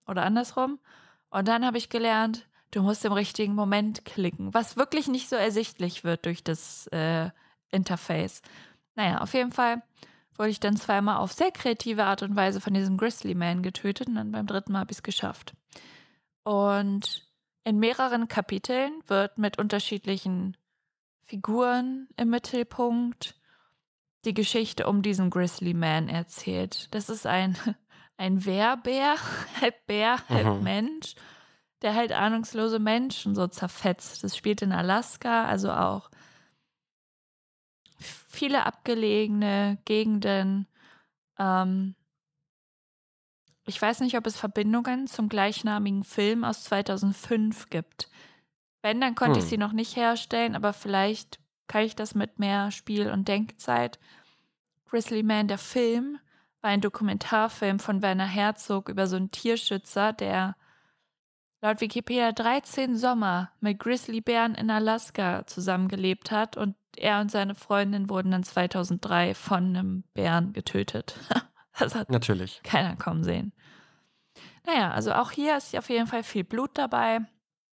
oder andersrum. Und dann habe ich gelernt, du musst im richtigen Moment klicken, was wirklich nicht so ersichtlich wird durch das äh, Interface. Naja, auf jeden Fall wurde ich dann zweimal auf sehr kreative Art und Weise von diesem Grizzly Man getötet und dann beim dritten Mal habe ich es geschafft. Und in mehreren Kapiteln wird mit unterschiedlichen Figuren im Mittelpunkt die Geschichte um diesen Grizzly Man erzählt. Das ist ein, ein Wehrbär, halb Bär, halb Mhm. Mensch, der halt ahnungslose Menschen so zerfetzt. Das spielt in Alaska, also auch viele abgelegene Gegenden. Ähm, ich weiß nicht, ob es Verbindungen zum gleichnamigen Film aus zweitausendfünf gibt. Wenn, dann konnte ich Hm. sie noch nicht herstellen, aber vielleicht kann ich das mit mehr Spiel- und Denkzeit. Grizzly Man, der Film, war ein Dokumentarfilm von Werner Herzog über so einen Tierschützer, der laut Wikipedia dreizehn Sommer mit Grizzlybären in Alaska zusammengelebt hat und er und seine Freundin wurden dann zweitausenddrei von einem Bären getötet. Das hat Natürlich. keiner kommen sehen. Naja, also auch hier ist auf jeden Fall viel Blut dabei.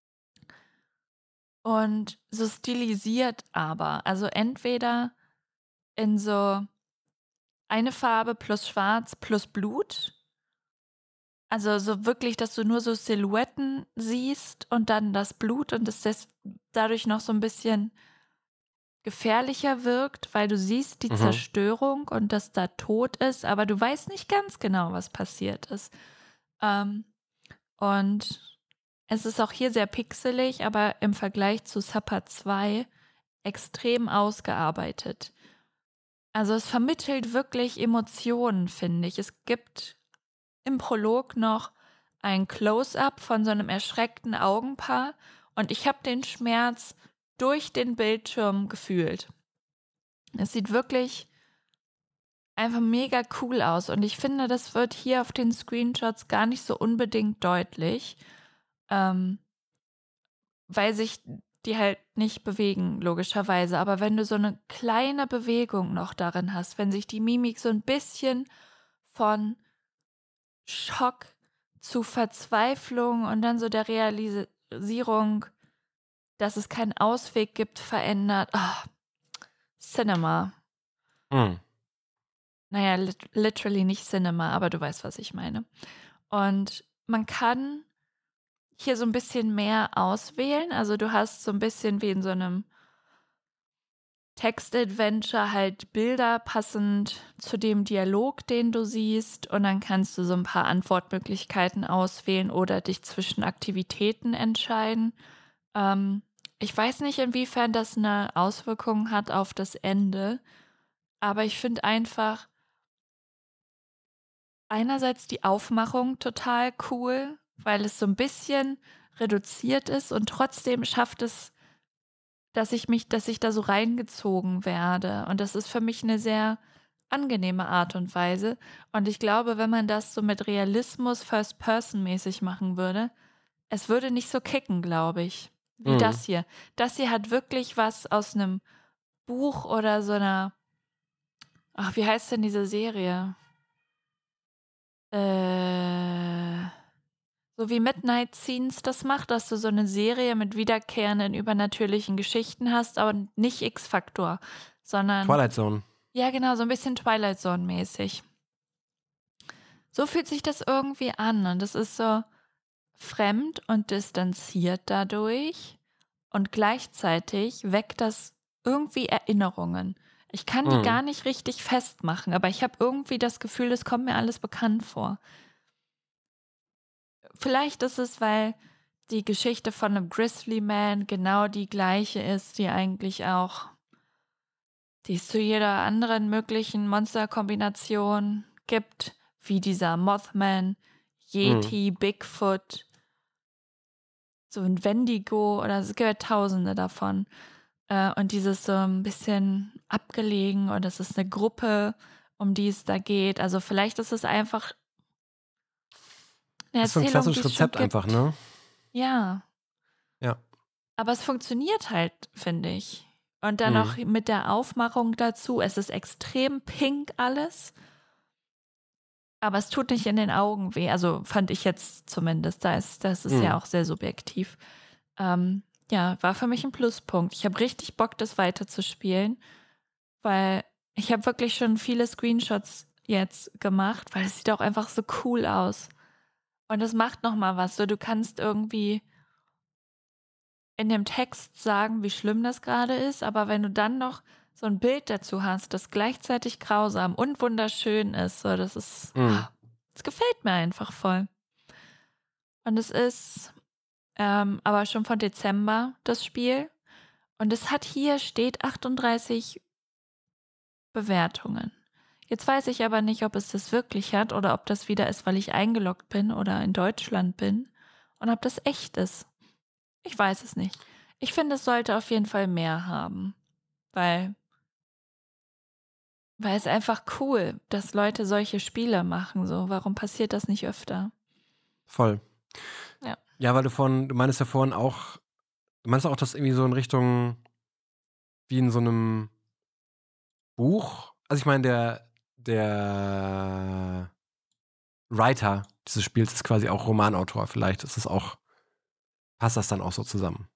Und so stilisiert aber. Also entweder in so eine Farbe plus Schwarz plus Blut. Also so wirklich, dass du nur so Silhouetten siehst und dann das Blut und es das dadurch noch so ein bisschen gefährlicher wirkt, weil du siehst die Mhm. Zerstörung und dass da Tod ist, aber du weißt nicht ganz genau, was passiert ist. Ähm, und es ist auch hier sehr pixelig, aber im Vergleich zu Supper zwei extrem ausgearbeitet. Also es vermittelt wirklich Emotionen, finde ich. Es gibt im Prolog noch ein Close-up von so einem erschreckten Augenpaar und ich habe den Schmerz durch den Bildschirm gefühlt. Es sieht wirklich einfach mega cool aus und ich finde, das wird hier auf den Screenshots gar nicht so unbedingt deutlich, ähm, weil sich die halt nicht bewegen, logischerweise. Aber wenn du so eine kleine Bewegung noch darin hast, wenn sich die Mimik so ein bisschen von Schock zu Verzweiflung und dann so der Realisierung, dass es keinen Ausweg gibt, verändert. Oh, Cinema. Hm. Naja, lit- literally nicht Cinema, aber du weißt, was ich meine. Und man kann hier so ein bisschen mehr auswählen. Also du hast so ein bisschen wie in so einem Text-Adventure halt Bilder passend zu dem Dialog, den du siehst. Und dann kannst du so ein paar Antwortmöglichkeiten auswählen oder dich zwischen Aktivitäten entscheiden. Ähm, ich weiß nicht, inwiefern das eine Auswirkung hat auf das Ende. Aber ich finde einfach einerseits die Aufmachung total cool, weil es so ein bisschen reduziert ist und trotzdem schafft es, dass ich mich, dass ich da so reingezogen werde. Und das ist für mich eine sehr angenehme Art und Weise. Und ich glaube, wenn man das so mit Realismus First-Person-mäßig machen würde, es würde nicht so kicken, glaube ich, wie Mhm. das hier. Das hier hat wirklich was aus einem Buch oder so einer, ach, wie heißt denn diese Serie? Äh, so wie Midnight Scenes das macht, dass du so eine Serie mit wiederkehrenden übernatürlichen Geschichten hast, aber nicht X-Faktor, sondern, Twilight Zone. ja genau, so ein bisschen Twilight Zone-mäßig. So fühlt sich das irgendwie an und es ist so fremd und distanziert dadurch und gleichzeitig weckt das irgendwie Erinnerungen. Ich kann die Mhm. gar nicht richtig festmachen, aber ich habe irgendwie das Gefühl, es kommt mir alles bekannt vor. Vielleicht ist es, weil die Geschichte von einem Grizzly Man genau die gleiche ist, die eigentlich auch, die es zu jeder anderen möglichen Monsterkombination gibt, wie dieser Mothman, Yeti, Bigfoot, so ein Wendigo oder es gibt ja tausende davon. Äh, und dieses so ein bisschen abgelegen und es ist eine Gruppe, um die es da geht. Also vielleicht ist es einfach eine Ist so ein Erzählung, die klassisches es schon Rezept einfach, gibt. ne? Ja. Ja. Aber es funktioniert halt, finde ich. Und dann noch Mhm. mit der Aufmachung dazu. Es ist extrem pink alles. Aber es tut nicht in den Augen weh. Also fand ich jetzt zumindest. Da ist, das ist Mhm. ja auch sehr subjektiv. Ähm, ja, war für mich ein Pluspunkt. Ich habe richtig Bock, das weiterzuspielen, weil ich habe wirklich schon viele Screenshots jetzt gemacht, weil es sieht auch einfach so cool aus. Und es macht nochmal was. So, du kannst irgendwie in dem Text sagen, wie schlimm das gerade ist, aber wenn du dann noch so ein Bild dazu hast, das gleichzeitig grausam und wunderschön ist, so, das ist, Mhm. das gefällt mir einfach voll. Und es ist ähm, aber schon von Dezember das Spiel. Und es hat hier steht achtunddreißig Bewertungen. Jetzt weiß ich aber nicht, ob es das wirklich hat oder ob das wieder ist, weil ich eingeloggt bin oder in Deutschland bin und ob das echt ist. Ich weiß es nicht. Ich finde, es sollte auf jeden Fall mehr haben, weil, weil es einfach cool, dass Leute solche Spiele machen. So, warum passiert das nicht öfter? Voll. Ja. Ja, weil du vorhin, du meinst ja vorhin auch, du meinst auch, dass irgendwie so in Richtung wie in so einem Buch. Also ich meine, der, der Writer dieses Spiels ist quasi auch Romanautor. Vielleicht ist es auch, passt das dann auch so zusammen.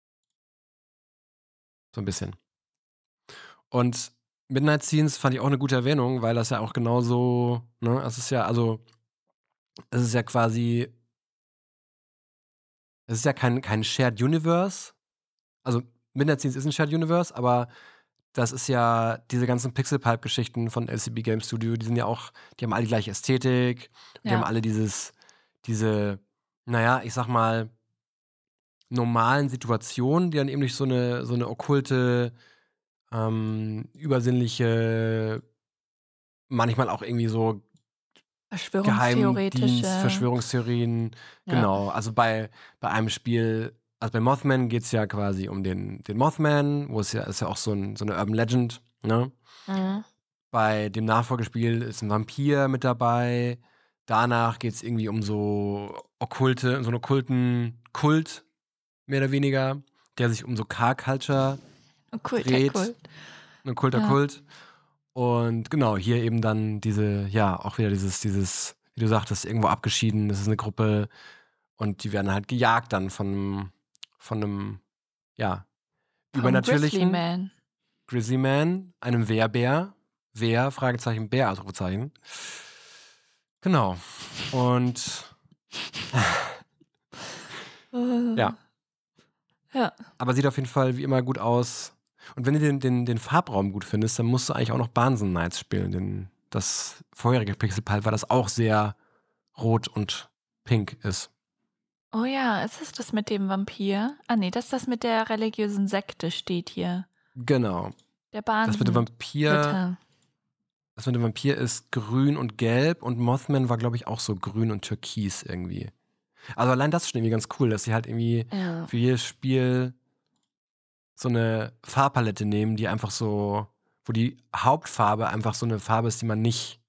So ein bisschen. Und Midnight Scenes fand ich auch eine gute Erwähnung, weil das ja auch genauso, ne, es ist ja, also, es ist ja quasi, es ist ja kein, kein Shared Universe. Also, Midnight Scenes ist ein Shared Universe, aber das ist ja, diese ganzen Pixel-Pulp-Geschichten von L C B Game Studio, die sind ja auch, die haben alle die gleiche Ästhetik, die Ja. haben alle dieses, diese, naja, ich sag mal, normalen Situationen, die dann eben durch so eine, so eine okkulte, ähm, übersinnliche, manchmal auch irgendwie so Geheimdienst, Verschwörungstheoretische. Verschwörungstheorien, Ja. genau. Also bei, bei einem Spiel, also bei Mothman geht es ja quasi um den, den Mothman, wo es ja, ist ja auch so, ein, so eine Urban Legend, ne? Mhm. Bei dem Nachfolgespiel ist ein Vampir mit dabei. Danach geht es irgendwie um so okkulte, so einen okkulten Kult, mehr oder weniger, der sich um so Car-Culture Okkulter dreht. Kult. Ein okkulter Ja. Kult. Und genau, hier eben dann diese, ja, auch wieder dieses, dieses, wie du sagtest, irgendwo abgeschieden, das ist eine Gruppe und die werden halt gejagt dann von, von einem, ja, Vom übernatürlichen Grizzly Man. Grizzly Man, einem Wehrbär. Wer, Fragezeichen, Bär, Ausrufezeichen. Genau. Und ja, Ja. aber sieht auf jeden Fall wie immer gut aus. Und wenn du den, den, den Farbraum gut findest, dann musst du eigentlich auch noch Bansen Knights spielen. Denn das vorherige Pixel Pulp war das auch sehr rot und pink ist. Oh ja, ist es das mit dem Vampir? Ah nee, das ist das mit der religiösen Sekte steht hier. Genau. Der Das mit dem Vampir, Bansen-Ritter. das mit dem Vampir ist grün und gelb und Mothman war, glaube ich, auch so grün und türkis irgendwie. Also allein das ist schon irgendwie ganz cool, dass sie halt irgendwie Ja. für jedes Spiel so eine Farbpalette nehmen, die einfach so, wo die Hauptfarbe einfach so eine Farbe ist, die man nicht,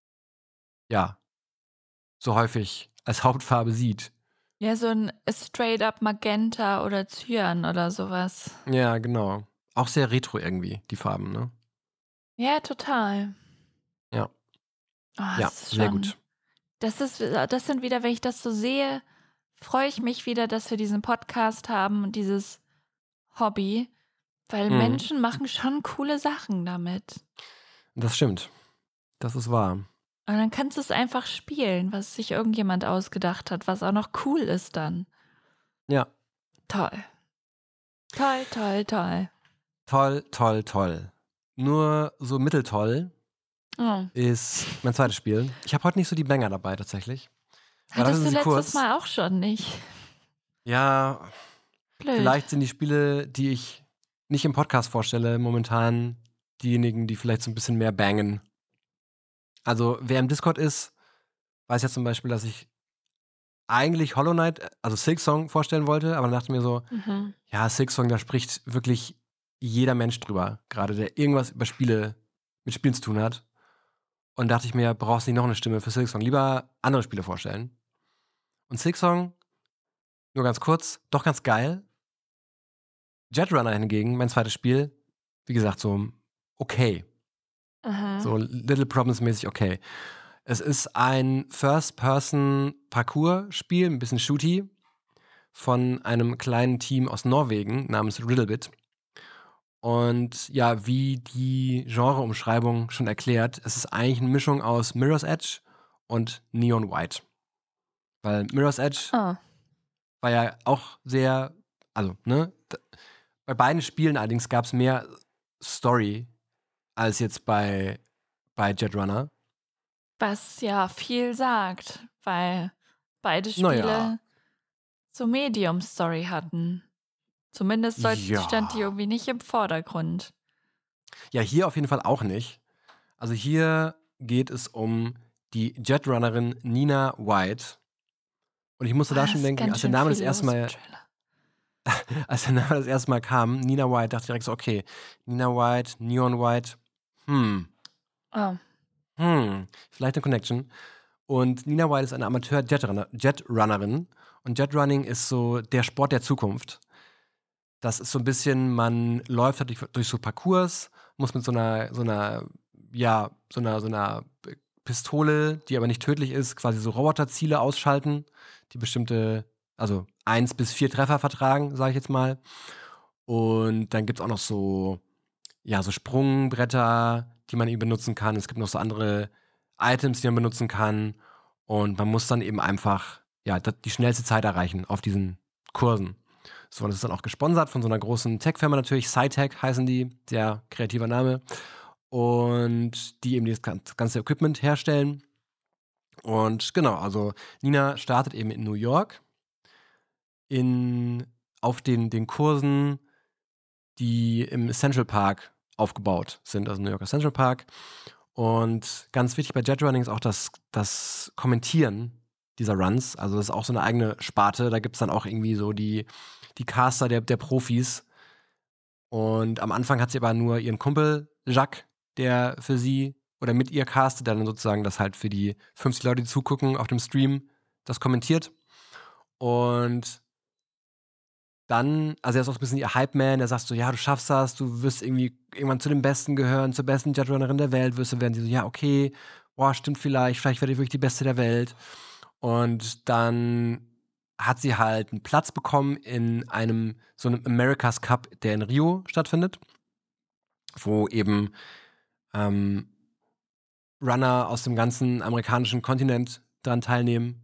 ja, so häufig als Hauptfarbe sieht. Ja, so ein straight up Magenta oder Cyan oder sowas. Ja, genau. Auch sehr retro irgendwie, die Farben, ne? Ja, total. Ja. Oh, das Ja, ist sehr schon, gut. Das ist, das sind wieder, wenn ich das so sehe, freue ich mich wieder, dass wir diesen Podcast haben und dieses Hobby, weil Mhm. Menschen machen schon coole Sachen damit. Das stimmt. Das ist wahr. Und dann kannst du es einfach spielen, was sich irgendjemand ausgedacht hat, was auch noch cool ist dann. Ja. Toll. Toll, toll, toll. Toll, toll, toll. Nur so mitteltoll Oh. ist mein zweites Spiel. Ich habe heute nicht so die Banger dabei, tatsächlich. Weil Hattest dafür du sind sie letztes kurz. Mal auch schon nicht? Ja, Blöd. vielleicht sind die Spiele, die ich nicht im Podcast vorstelle, momentan diejenigen, die vielleicht so ein bisschen mehr bangen. Also, wer im Discord ist, weiß ja zum Beispiel, dass ich eigentlich Hollow Knight, also Silksong, vorstellen wollte, aber dann dachte ich mir so, Mhm. ja, Silksong, da spricht wirklich jeder Mensch drüber, gerade der irgendwas über Spiele, mit Spielen zu tun hat. Und dachte ich mir, brauchst nicht noch eine Stimme für Silksong, lieber andere Spiele vorstellen. Und Silksong, nur ganz kurz, doch ganz geil. Jetrunner hingegen, mein zweites Spiel, wie gesagt, so okay. Mhm. So Little Problems mäßig okay. Es ist ein First-Person-Parcours-Spiel, ein bisschen shooty, von einem kleinen Team aus Norwegen namens Riddlebit. Und ja, wie die Genreumschreibung schon erklärt, es ist eigentlich eine Mischung aus Mirror's Edge und Neon White. Weil Mirror's Edge Oh. war ja auch sehr, also, ne, d- bei beiden Spielen allerdings gab es mehr Story als jetzt bei, bei Jet Runner. Was ja viel sagt, weil beide Naja. Spiele so Medium-Story hatten. Zumindest soll- Ja. stand die irgendwie nicht im Vordergrund. Ja, hier auf jeden Fall auch nicht. Also hier geht es um die Jetrunnerin Nina White. Und ich musste Boah, da das schon ist denken, ganz als der schön Name das viel erste los im Mal, Trailer. als der Name das erste Mal kam, Nina White, dachte ich direkt so, okay, Nina White, Neon White, hm, Oh. hm, vielleicht eine Connection. Und Nina White ist eine Amateur-Jetrunner- Jetrunnerin. Und Jetrunning ist so der Sport der Zukunft. Das ist so ein bisschen, man läuft halt durch, durch so Parcours, muss mit so einer, so einer, ja, so einer, so einer Pistole, die aber nicht tödlich ist, quasi so Roboterziele ausschalten, die bestimmte, also eins bis vier Treffer vertragen, sage ich jetzt mal. Und dann gibt es auch noch so, ja, so Sprungbretter, die man eben benutzen kann. Es gibt noch so andere Items, die man benutzen kann. Und man muss dann eben einfach, ja, dat- die schnellste Zeit erreichen auf diesen Kursen. So, das ist dann auch gesponsert von so einer großen Tech-Firma natürlich. Cytec heißen die, sehr kreativer Name. Und die eben das gan- ganze Equipment herstellen. Und genau, also Nina startet eben in New York in, auf den, den Kursen, die im Central Park aufgebaut sind, also New Yorker Central Park. Und ganz wichtig bei Jetrunning ist auch das, das Kommentieren dieser Runs. Also das ist auch so eine eigene Sparte. Da gibt es dann auch irgendwie so die, die Caster der, der Profis. Und am Anfang hat sie aber nur ihren Kumpel Jacques, der für sie oder mit ihr castet, der dann sozusagen das halt für die fünfzig Leute, die zugucken auf dem Stream, das kommentiert. Und dann, also er ist auch so ein bisschen ihr Hype-Man, der sagt so, ja, du schaffst das, du wirst irgendwie irgendwann zu den Besten gehören, zur besten Jetrunnerin der Welt wirst du werden. Die so, ja, okay, boah, stimmt vielleicht, vielleicht werde ich wirklich die Beste der Welt. Und dann hat sie halt einen Platz bekommen in einem, so einem America's Cup, der in Rio stattfindet, wo eben ähm, Runner aus dem ganzen amerikanischen Kontinent daran teilnehmen.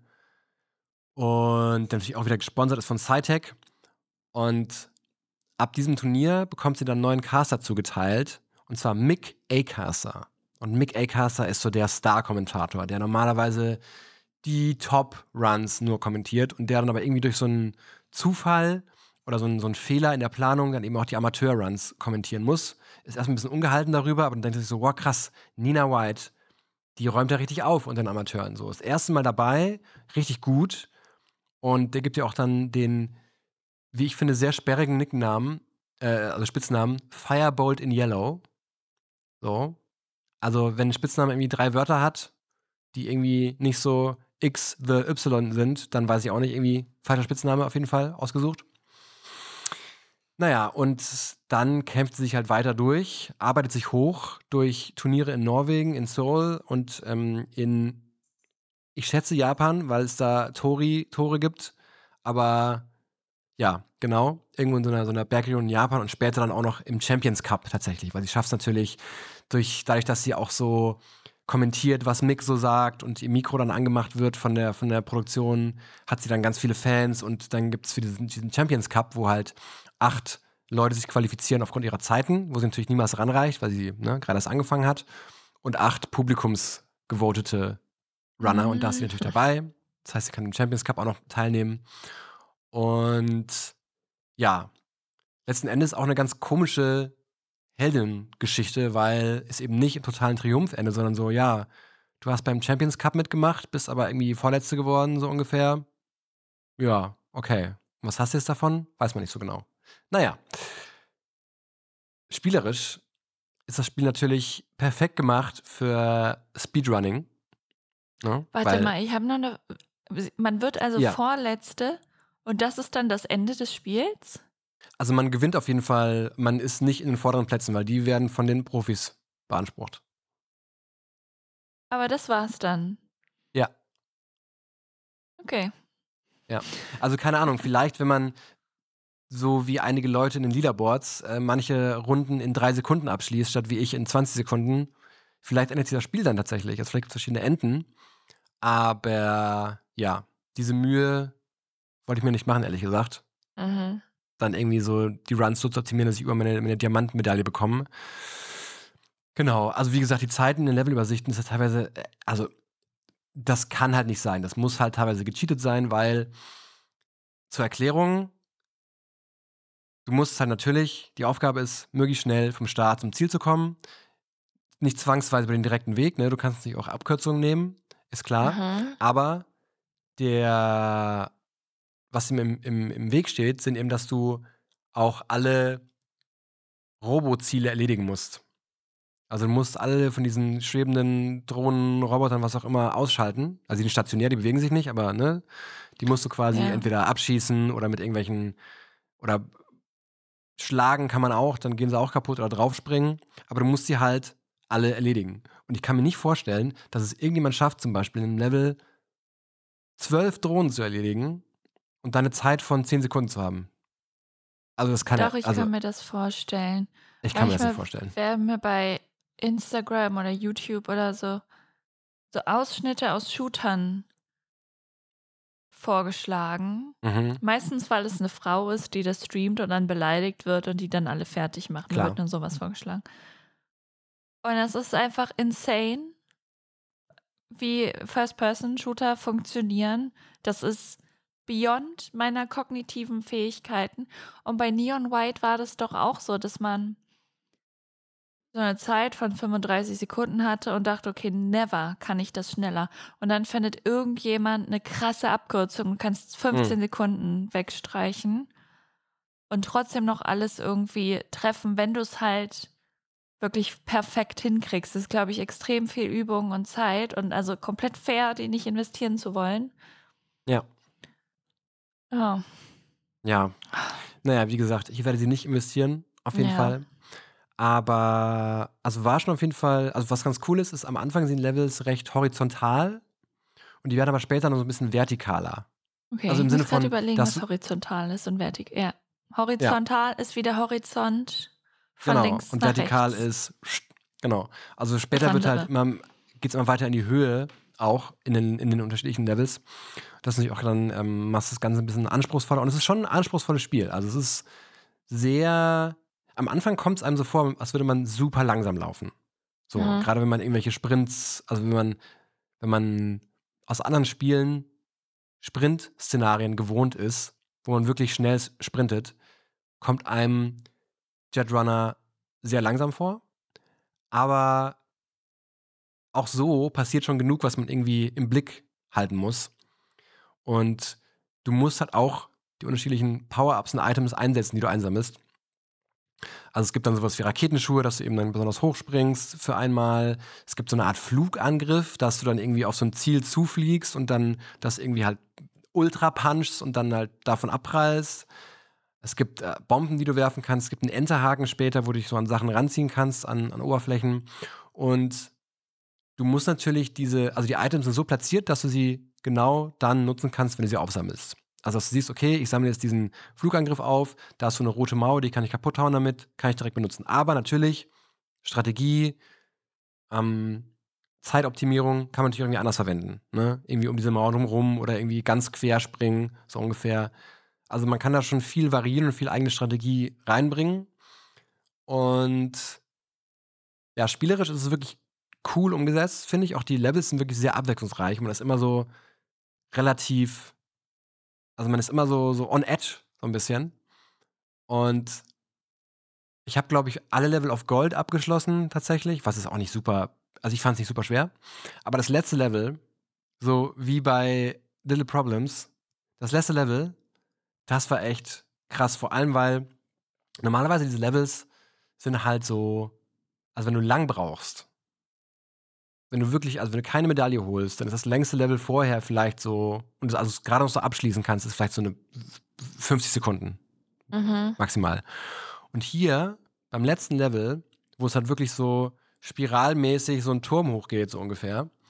Und der natürlich auch wieder gesponsert ist von Cytec. Und ab diesem Turnier bekommt sie dann einen neuen Caster zugeteilt, und zwar Mick Acaster. Und Mick Acaster ist so der Star-Kommentator, der normalerweise die Top-Runs nur kommentiert und der dann aber irgendwie durch so einen Zufall oder so einen, so einen Fehler in der Planung dann eben auch die Amateur-Runs kommentieren muss. Ist erstmal ein bisschen ungehalten darüber, aber dann denkt er sich so, wow, krass, Nina White, die räumt ja richtig auf unter den Amateuren. So, das erste Mal dabei, richtig gut. Und der gibt ja auch dann den, wie ich finde, sehr sperrigen Nicknamen, äh, also Spitznamen, Firebolt in Yellow. So. Also, wenn ein Spitzname irgendwie drei Wörter hat, die irgendwie nicht so X the Y sind, dann weiß ich auch nicht, irgendwie falscher Spitzname auf jeden Fall ausgesucht. Naja, und dann kämpft sie sich halt weiter durch, arbeitet sich hoch durch Turniere in Norwegen, in Seoul und ähm, in, ich schätze Japan, weil es da Tori, Tore gibt, aber ja, genau, irgendwo in so einer, so einer Bergregion in Japan und später dann auch noch im Champions Cup tatsächlich, weil sie schafft es natürlich durch, dadurch, dass sie auch so kommentiert, was Mick so sagt und ihr Mikro dann angemacht wird von der, von der Produktion, hat sie dann ganz viele Fans und dann gibt es für diesen, diesen Champions Cup, wo halt acht Leute sich qualifizieren aufgrund ihrer Zeiten, wo sie natürlich niemals ranreicht, weil sie ne, gerade erst angefangen hat, und acht publikumsgevotete Runner und da ist sie natürlich dabei. Das heißt, sie kann im Champions Cup auch noch teilnehmen. Und ja, letzten Endes auch eine ganz komische Heldengeschichte, weil es eben nicht im totalen Triumph endet, sondern so, ja, du hast beim Champions Cup mitgemacht, bist aber irgendwie Vorletzte geworden, so ungefähr. Ja, okay. Was hast du jetzt davon? Weiß man nicht so genau. Naja. Spielerisch ist das Spiel natürlich perfekt gemacht für Speedrunning. Ne? Warte Weil, mal, ich habe noch eine. Man wird also ja, Vorletzte und das ist dann das Ende des Spiels? also man gewinnt auf jeden Fall, man ist nicht in den vorderen Plätzen, weil die werden von den Profis beansprucht. Aber das war's dann. Ja. Okay. Ja. Also keine Ahnung, vielleicht, wenn man so wie einige Leute in den Leaderboards äh, manche Runden in drei Sekunden abschließt, statt wie ich in zwanzig Sekunden, vielleicht endet sich das Spiel dann tatsächlich. Also vielleicht gibt es verschiedene Enden. Aber ja, diese Mühe wollte ich mir nicht machen, ehrlich gesagt. Mhm. Dann irgendwie so die Runs so zu optimieren, dass ich über meine, meine Diamantenmedaille bekomme. Genau, also wie gesagt, die Zeiten in den Levelübersichten ist ja teilweise, äh, also das kann halt nicht sein. Das muss halt teilweise gecheatet sein, weil zur Erklärung, du musst halt natürlich, die Aufgabe ist, möglichst schnell vom Start zum Ziel zu kommen. Nicht zwangsweise über den direkten Weg, ne? Du kannst nicht auch Abkürzungen nehmen, ist klar. Mhm. Aber der, was ihm im, im, im Weg steht, sind eben, dass du auch alle Robo-Ziele erledigen musst. Also du musst alle von diesen schwebenden Drohnen, Robotern, was auch immer, ausschalten. Also die sind stationär, die bewegen sich nicht, aber ne, die musst du quasi Ja. entweder abschießen oder mit irgendwelchen, oder schlagen kann man auch, dann gehen sie auch kaputt oder draufspringen. Aber du musst sie halt alle erledigen. Und ich kann mir nicht vorstellen, dass es irgendjemand schafft, zum Beispiel in einem Level zwölf Drohnen zu erledigen und dann eine Zeit von zehn Sekunden zu haben. Also das kann Doch, ja, ich also kann mir das vorstellen. ich kann mir das nicht Manchmal vorstellen. werden mir bei Instagram oder YouTube oder so so Ausschnitte aus Shootern vorgeschlagen. Mhm, Meistens, weil es eine Frau ist, die das streamt und dann beleidigt wird und die dann alle fertig macht. Mir klar. wird nur sowas vorgeschlagen. Und das ist einfach insane, wie First-Person-Shooter funktionieren. Das ist beyond meiner kognitiven Fähigkeiten. Und bei Neon White war das doch auch so, dass man so eine Zeit von fünfunddreißig Sekunden hatte und dachte, okay, never kann ich das schneller. Und dann findet irgendjemand eine krasse Abkürzung und kannst fünfzehn Mhm. Sekunden wegstreichen und trotzdem noch alles irgendwie treffen, wenn du es halt wirklich perfekt hinkriegst. Das ist, glaube ich, extrem viel Übung und Zeit und also komplett fair, die nicht investieren zu wollen. Ja. Ja. Ja. Naja, wie gesagt, ich werde sie nicht investieren, auf jeden Ja. Fall. Aber, also war schon auf jeden Fall, also was ganz cool ist, ist, am Anfang sind Levels recht horizontal und die werden aber später noch so ein bisschen vertikaler. Okay, Also im ich Sinne muss gerade von, überlegen, dass was du, horizontal ist und vertikal. Ja. ja, Horizontal ist wieder Horizont von genau. links Und nach vertikal rechts. ist, genau. Also Das später wird halt andere. immer, geht es immer weiter in die Höhe, auch in den, in den unterschiedlichen Levels. Das ist natürlich auch dann, ähm, macht das Ganze ein bisschen anspruchsvoller. Und es ist schon ein anspruchsvolles Spiel. Also es ist sehr, am Anfang kommt es einem so vor, als würde man super langsam laufen. So, Mhm. gerade wenn man irgendwelche Sprints, also wenn man, wenn man aus anderen Spielen Sprint-Szenarien gewohnt ist, wo man wirklich schnell s- sprintet, kommt einem Jet Runner sehr langsam vor. Aber auch so passiert schon genug, was man irgendwie im Blick halten muss. Und du musst halt auch die unterschiedlichen Power-Ups und Items einsetzen, die du einsammelst. Also es gibt dann sowas wie Raketenschuhe, dass du eben dann besonders hoch springst für einmal. Es gibt so eine Art Flugangriff, dass du dann irgendwie auf so ein Ziel zufliegst und dann das irgendwie halt ultra punchst und dann halt davon abprallst. Es gibt äh, Bomben, die du werfen kannst. Es gibt einen Enterhaken später, wo du dich so an Sachen ranziehen kannst, an, an Oberflächen. Und du musst natürlich diese, also die Items sind so platziert, dass du sie genau dann nutzen kannst, wenn du sie aufsammelst. Also dass du siehst, okay, ich sammle jetzt diesen Flugangriff auf, da ist so eine rote Mauer, die kann ich kaputt hauen damit, kann ich direkt benutzen. Aber natürlich, Strategie, ähm, Zeitoptimierung kann man natürlich irgendwie anders verwenden. Ne? Irgendwie um diese Mauer drumherum oder irgendwie ganz quer springen, so ungefähr. Also man kann da schon viel variieren und viel eigene Strategie reinbringen. Und ja, spielerisch ist es wirklich cool umgesetzt, finde ich. Auch die Levels sind wirklich sehr abwechslungsreich. Man ist immer so relativ, also man ist immer so, so on edge, so ein bisschen. Und ich habe, glaube ich, alle Level auf Gold abgeschlossen, tatsächlich, was ist auch nicht super, also ich fand es nicht super schwer. Aber das letzte Level, so wie bei Little Problems, das letzte Level, das war echt krass. Vor allem, weil normalerweise diese Levels sind halt so, also wenn du lang brauchst, wenn du wirklich, also wenn du keine Medaille holst, dann ist das längste Level vorher vielleicht so, und das also gerade noch so abschließen kannst, ist vielleicht so eine fünfzig Sekunden Mhm. maximal. Und hier, beim letzten Level, wo es halt wirklich so spiralmäßig so ein Turm hochgeht, so ungefähr,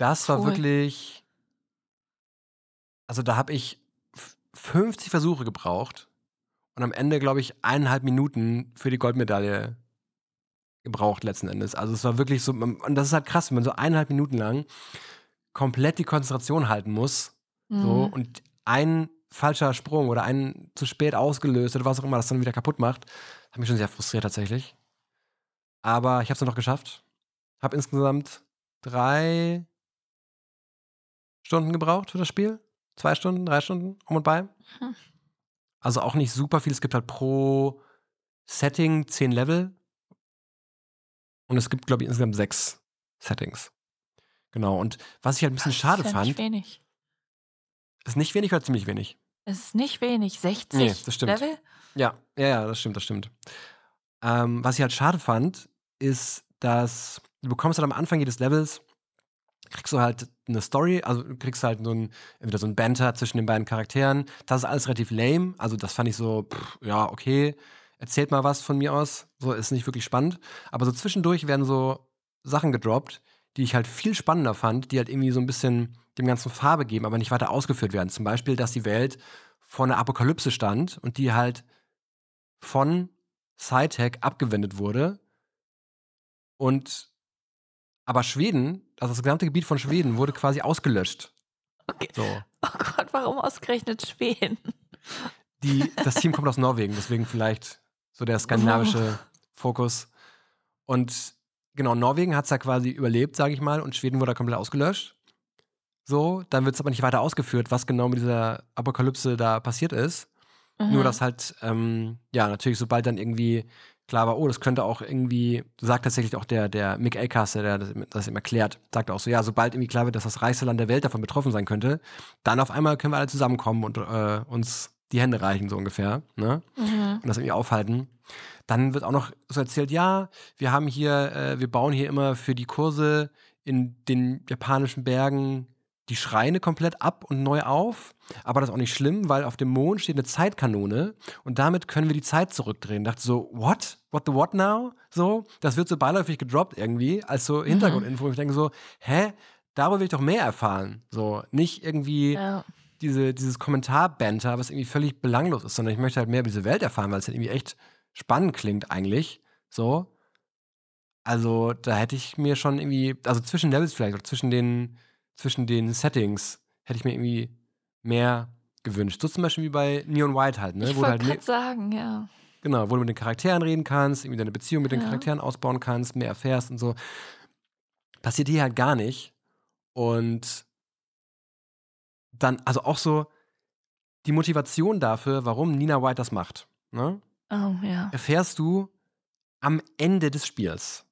Das war Cool. wirklich, also da habe ich f- fünfzig Versuche gebraucht und am Ende, glaube ich, eineinhalb Minuten für die Goldmedaille gebraucht letzten Endes. Also es war wirklich so, man- und das ist halt krass, wenn man so eineinhalb Minuten lang komplett die Konzentration halten muss, so, Mhm. und ein falscher Sprung oder ein zu spät ausgelöst oder was auch immer das dann wieder kaputt macht, hat mich schon sehr frustriert tatsächlich. Aber ich habe es dann noch geschafft. Habe insgesamt drei Stunden gebraucht für das Spiel. Zwei Stunden, drei Stunden, um und bei. Hm. Also auch nicht super viel. Es gibt halt pro Setting zehn Level. Und es gibt, glaube ich, insgesamt sechs Settings. Genau. Und was ich halt ein bisschen Das schade ist ja nicht fand, wenig. ist nicht wenig oder ziemlich wenig. Es ist nicht wenig. Nee, sechzig das stimmt. Level? Ja, ja, ja, das stimmt, das stimmt. Ähm, was ich halt schade fand, ist, dass du bekommst halt am Anfang jedes Levels, kriegst du halt eine Story, also du kriegst halt so ein, entweder so ein Banter zwischen den beiden Charakteren. Das ist alles relativ lame, also das fand ich so, pff, ja, okay, erzählt mal was von mir aus, so ist nicht wirklich spannend. Aber so zwischendurch werden so Sachen gedroppt, die ich halt viel spannender fand, die halt irgendwie so ein bisschen dem Ganzen Farbe geben, aber nicht weiter ausgeführt werden. Zum Beispiel, dass die Welt vor einer Apokalypse stand und die halt von Scitech abgewendet wurde und aber Schweden, also das gesamte Gebiet von Schweden wurde quasi ausgelöscht. Okay. So. Oh Gott, warum ausgerechnet Schweden? Die, das Team kommt aus Norwegen, deswegen vielleicht so der skandinavische Fokus. Und genau, Norwegen hat es ja quasi überlebt, sage ich mal, und Schweden wurde komplett ausgelöscht. So, dann wird es aber nicht weiter ausgeführt, was genau mit dieser Apokalypse da passiert ist. Mhm. Nur, dass halt, ähm, ja, natürlich, sobald dann irgendwie klar war, oh, das könnte auch irgendwie, sagt tatsächlich auch der, der Mick Acaster, der das, das ihm erklärt, sagt auch so, ja, sobald irgendwie klar wird, dass das reichste Land der Welt davon betroffen sein könnte, dann auf einmal können wir alle zusammenkommen und äh, uns die Hände reichen, so ungefähr, ne? Mhm. Und das irgendwie aufhalten. Dann wird auch noch so erzählt, ja, wir haben hier, äh, wir bauen hier immer für die Kurse in den japanischen Bergen die Schreine komplett ab und neu auf. Aber das ist auch nicht schlimm, weil auf dem Mond steht eine Zeitkanone und damit können wir die Zeit zurückdrehen. Dachte so, what? What the what now? So, das wird so beiläufig gedroppt irgendwie, als so Hintergrundinfo. Und ich denke so, hä? Darüber will ich doch mehr erfahren. So, nicht irgendwie Ja. diese, dieses Kommentar-Banter, was irgendwie völlig belanglos ist, sondern ich möchte halt mehr über diese Welt erfahren, weil es halt irgendwie echt spannend klingt eigentlich. So. Also, da hätte ich mir schon irgendwie, also zwischen Levels vielleicht, oder zwischen den, zwischen den Settings, hätte ich mir irgendwie mehr gewünscht. So zum Beispiel wie bei Neon White halt, ne? Ich Wo du wollte halt, gerade me- sagen, ja. genau, wo du mit den Charakteren reden kannst, irgendwie deine Beziehung mit den Ja. Charakteren ausbauen kannst, mehr erfährst und so. Passiert hier halt gar nicht. Und dann, also auch so die Motivation dafür, warum Nina White das macht, ne? Oh, ja. Erfährst du am Ende des Spiels.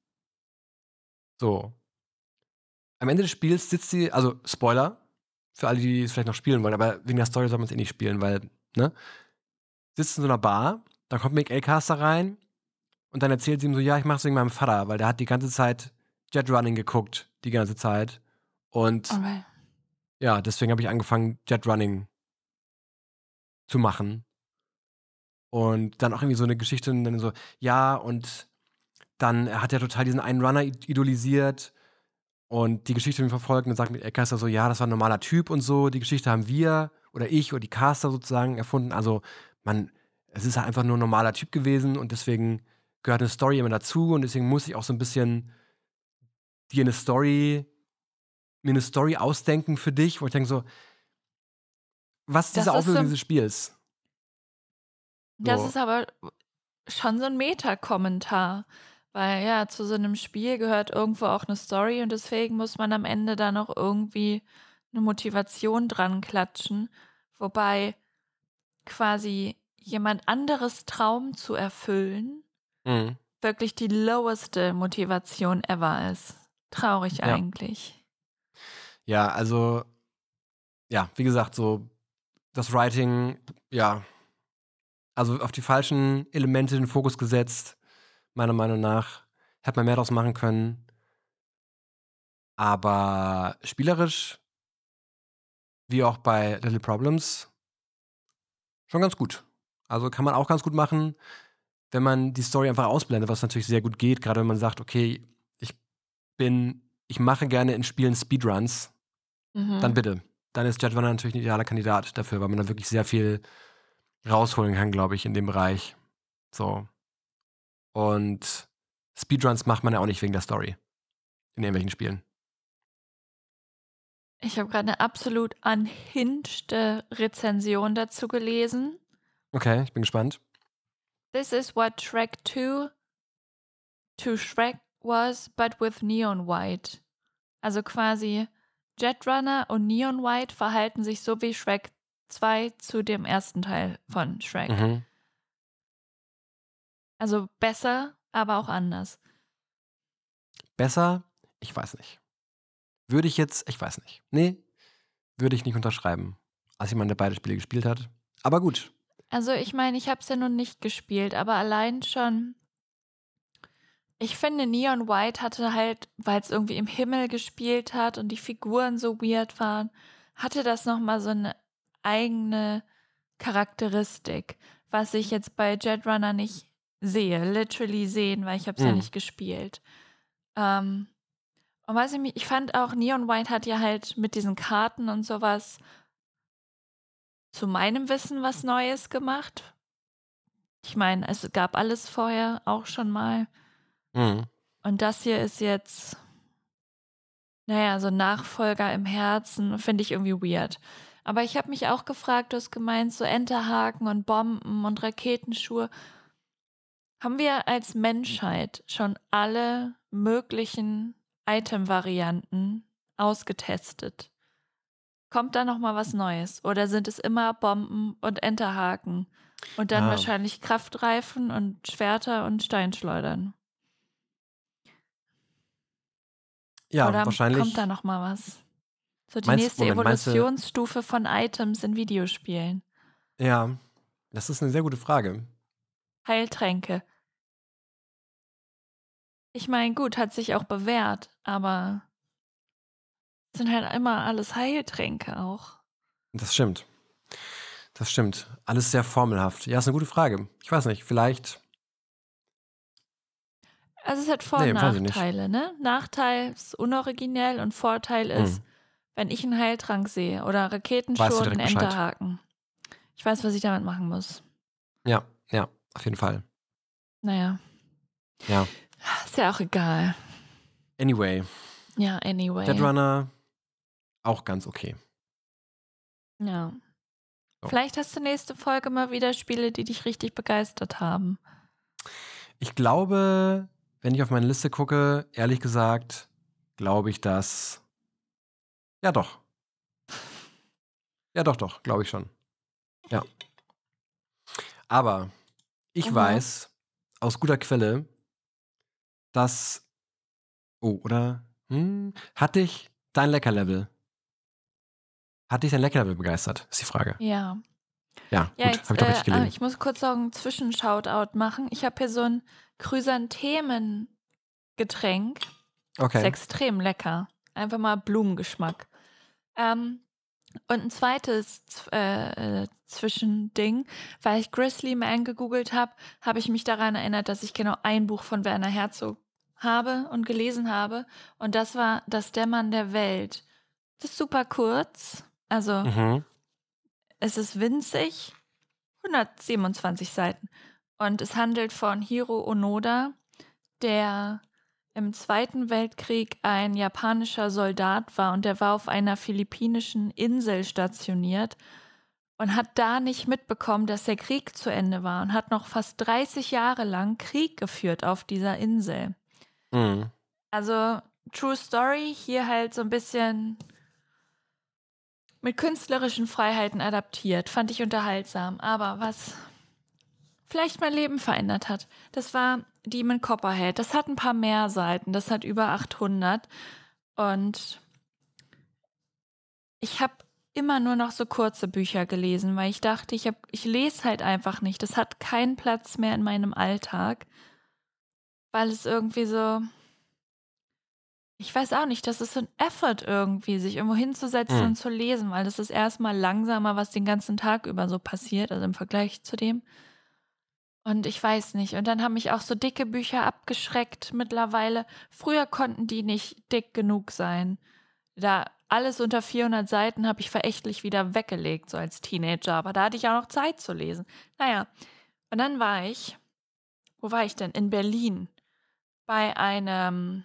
So. Am Ende des Spiels sitzt sie, also Spoiler, für alle, die es vielleicht noch spielen wollen, aber wegen der Story soll man es eh nicht spielen, weil, ne? Sitzt in so einer Bar, dann kommt Mick Acaster rein und dann erzählt sie ihm so, ja, ich mach's wegen meinem Vater, weil der hat die ganze Zeit Jet Running geguckt, die ganze Zeit. Und Okay. ja, deswegen habe ich angefangen, Jet Running zu machen. Und dann auch irgendwie so eine Geschichte und dann so, ja, und dann hat er total diesen einen Runner idolisiert und die Geschichte ihn verfolgt und dann sagt Mick Caster so, ja, das war ein normaler Typ und so, die Geschichte haben wir oder ich oder die Caster sozusagen erfunden. Also man, es ist halt einfach nur ein normaler Typ gewesen und deswegen gehört eine Story immer dazu und deswegen muss ich auch so ein bisschen dir eine Story, mir eine Story ausdenken für dich, wo ich denke so, was ist Das diese ist Auflösung so- dieses Spiels? Das So. ist aber schon so ein Meta-Kommentar. Weil ja, zu so einem Spiel gehört irgendwo auch eine Story und deswegen muss man am Ende dann auch irgendwie eine Motivation dran klatschen. Wobei quasi jemand anderes Traum zu erfüllen Mhm. wirklich die loweste Motivation ever ist. Traurig Ja. eigentlich. Ja, also, ja, wie gesagt, so das Writing, ja, also auf die falschen Elemente den Fokus gesetzt, meiner Meinung nach. Hätte man mehr draus machen können. Aber spielerisch, wie auch bei Little Problems, schon ganz gut. Also kann man auch ganz gut machen, wenn man die Story einfach ausblendet, was natürlich sehr gut geht, gerade wenn man sagt, okay, ich bin ich mache gerne in Spielen Speedruns, Mhm. dann bitte. Dann ist Jet Runner natürlich ein idealer Kandidat dafür, weil man da wirklich sehr viel rausholen kann, glaube ich, in dem Bereich. So. Und Speedruns macht man ja auch nicht wegen der Story. In irgendwelchen Spielen. Ich habe gerade eine absolut unhinged Rezension dazu gelesen. Okay, ich bin gespannt. This is what Shrek two to Shrek was, but with Neon White. Also quasi Jet Runner und Neon White verhalten sich so wie Shrek zwei zu dem ersten Teil von Shrek. Mhm. Also besser, aber auch anders. Besser? Ich weiß nicht. Würde ich jetzt, ich weiß nicht. Nee, würde ich nicht unterschreiben. Als jemand, der beide Spiele gespielt hat. Aber gut. Also ich meine, ich habe es ja nun nicht gespielt, aber allein schon, ich finde Neon White hatte halt, weil es irgendwie im Himmel gespielt hat und die Figuren so weird waren, hatte das nochmal so eine eigene Charakteristik, was ich jetzt bei Jet Runner nicht sehe, literally sehen, weil ich habe es ja Mhm. nicht gespielt. Ähm, und weiß ich, ich fand auch, Neon White hat ja halt mit diesen Karten und sowas zu meinem Wissen was Neues gemacht. Ich meine, es gab alles vorher auch schon mal. Mhm. Und das hier ist jetzt, naja, so ein Nachfolger im Herzen, finde ich irgendwie weird. Aber ich habe mich auch gefragt, du hast gemeint, so Enterhaken und Bomben und Raketenschuhe. Haben wir als Menschheit schon alle möglichen Item-Varianten ausgetestet? Kommt da noch mal was Neues? Oder sind es immer Bomben und Enterhaken? Und dann Ah. wahrscheinlich Kraftreifen und Schwerter und Steinschleudern? Ja, Oder wahrscheinlich. kommt da noch mal was? So die Meinst- nächste Moment, meinst du- Evolutionsstufe von Items in Videospielen. Ja, das ist eine sehr gute Frage. Heiltränke. Ich meine, gut, hat sich auch bewährt, aber es sind halt immer alles Heiltränke auch. Das stimmt. Das stimmt. Alles sehr formelhaft. Ja, ist eine gute Frage. Ich weiß nicht, vielleicht. Also es hat Vor- Nee, und weiß ich nicht. Nachteile, ne? Nachteil ist unoriginell und Vorteil ist, Hm. wenn ich einen Heiltrank sehe oder Weißt Raketenschuhe du und direkt einen Bescheid. Enterhaken. Ich weiß, was ich damit machen muss. Ja, ja, auf jeden Fall. Naja, Ja. ist ja auch egal. Anyway, Ja, anyway. Jet Runner auch ganz okay. Ja. So. Vielleicht hast du nächste Folge mal wieder Spiele, die dich richtig begeistert haben. Ich glaube, wenn ich auf meine Liste gucke, ehrlich gesagt, glaube ich, dass. Ja, doch. Ja, doch, doch, glaube ich schon. Ja. Aber ich Mhm. weiß aus guter Quelle, dass. Oh, oder? Hm, hat dich dein Leckerlevel. Hat dich dein Leckerlevel begeistert? Ist die Frage. Ja. Ja, Ja, gut, jetzt, habe ich doch äh, richtig gelegen. ich muss kurz noch einen Zwischenshoutout machen. Ich habe hier so ein Chrysanthemen-Getränk. Ist Okay. extrem lecker. Einfach mal Blumengeschmack. Ähm, und ein zweites Z- äh, äh, Zwischending, weil ich Grizzly Man gegoogelt habe, habe ich mich daran erinnert, dass ich genau ein Buch von Werner Herzog habe und gelesen habe. Und das war Das Dämmern der Welt. Das ist super kurz. Also Mhm. es ist winzig. hundertsiebenundzwanzig Seiten. Und es handelt von Hiro Onoda, der im Zweiten Weltkrieg ein japanischer Soldat war und der war auf einer philippinischen Insel stationiert und hat da nicht mitbekommen, dass der Krieg zu Ende war und hat noch fast dreißig Jahre lang Krieg geführt auf dieser Insel. Mhm. Also True Story, hier halt so ein bisschen mit künstlerischen Freiheiten adaptiert. Fand ich unterhaltsam. Aber was vielleicht mein Leben verändert hat, das war Demon Copperhead. Das hat ein paar mehr Seiten. Das hat über achthundert. Und ich habe immer nur noch so kurze Bücher gelesen, weil ich dachte, ich, hab, ich lese halt einfach nicht. Das hat keinen Platz mehr in meinem Alltag, weil es irgendwie so, ich weiß auch nicht, das ist so ein Effort irgendwie, sich irgendwo hinzusetzen Mhm. und zu lesen, weil das ist erstmal langsamer, was den ganzen Tag über so passiert, also im Vergleich zu dem. Und ich weiß nicht. Und dann haben mich auch so dicke Bücher abgeschreckt mittlerweile. Früher konnten die nicht dick genug sein. Da alles unter vierhundert Seiten habe ich verächtlich wieder weggelegt, so als Teenager. Aber da hatte ich auch noch Zeit zu lesen. Naja, und dann war ich, wo war ich denn? In Berlin bei einem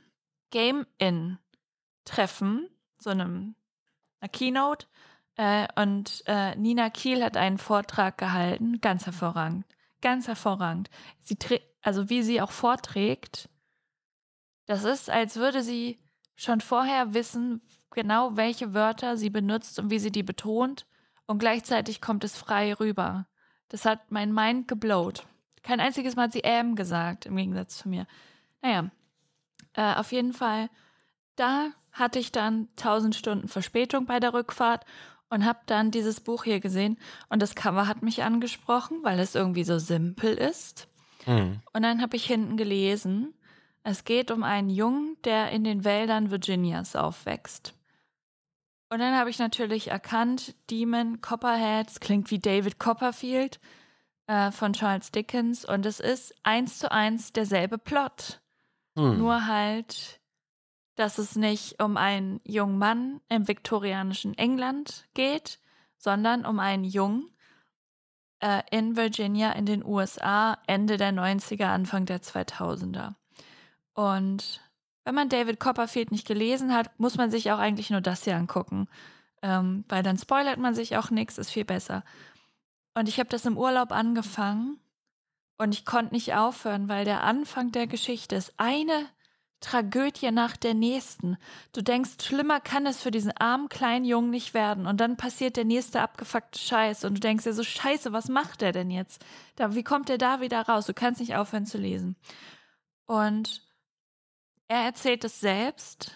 Game-In-Treffen, so einem einer Keynote. Äh, und äh, Nina Kiel hat einen Vortrag gehalten. Ganz hervorragend. Ganz hervorragend. Sie trä- also wie sie auch vorträgt, das ist, als würde sie schon vorher wissen, genau welche Wörter sie benutzt und wie sie die betont. Und gleichzeitig kommt es frei rüber. Das hat mein Mind geblowt. Kein einziges Mal hat sie ähm gesagt, im Gegensatz zu mir. Naja, äh, auf jeden Fall, da hatte ich dann tausend Stunden Verspätung bei der Rückfahrt und habe dann dieses Buch hier gesehen. Und das Cover hat mich angesprochen, weil es irgendwie so simpel ist. Mhm. Und dann habe ich hinten gelesen, es geht um einen Jungen, der in den Wäldern Virginias aufwächst. Und dann habe ich natürlich erkannt, Demon Copperheads klingt wie David Copperfield äh, von Charles Dickens. Und es ist eins zu eins derselbe Plot. Mhm. Nur halt, dass es nicht um einen jungen Mann im viktorianischen England geht, sondern um einen Jungen äh, in Virginia in den U S A Ende der neunziger, Anfang der zweitausender. Und wenn man David Copperfield nicht gelesen hat, muss man sich auch eigentlich nur das hier angucken, ähm, weil dann spoilert man sich auch nichts, ist viel besser. Und ich habe das im Urlaub angefangen und ich konnte nicht aufhören, weil der Anfang der Geschichte ist eine Tragödie nach der nächsten. Du denkst, schlimmer kann es für diesen armen kleinen Jungen nicht werden. Und dann passiert der nächste abgefuckte Scheiß. Und du denkst dir so, scheiße, was macht der denn jetzt? Da, wie kommt der da wieder raus? Du kannst nicht aufhören zu lesen. Und er erzählt es selbst.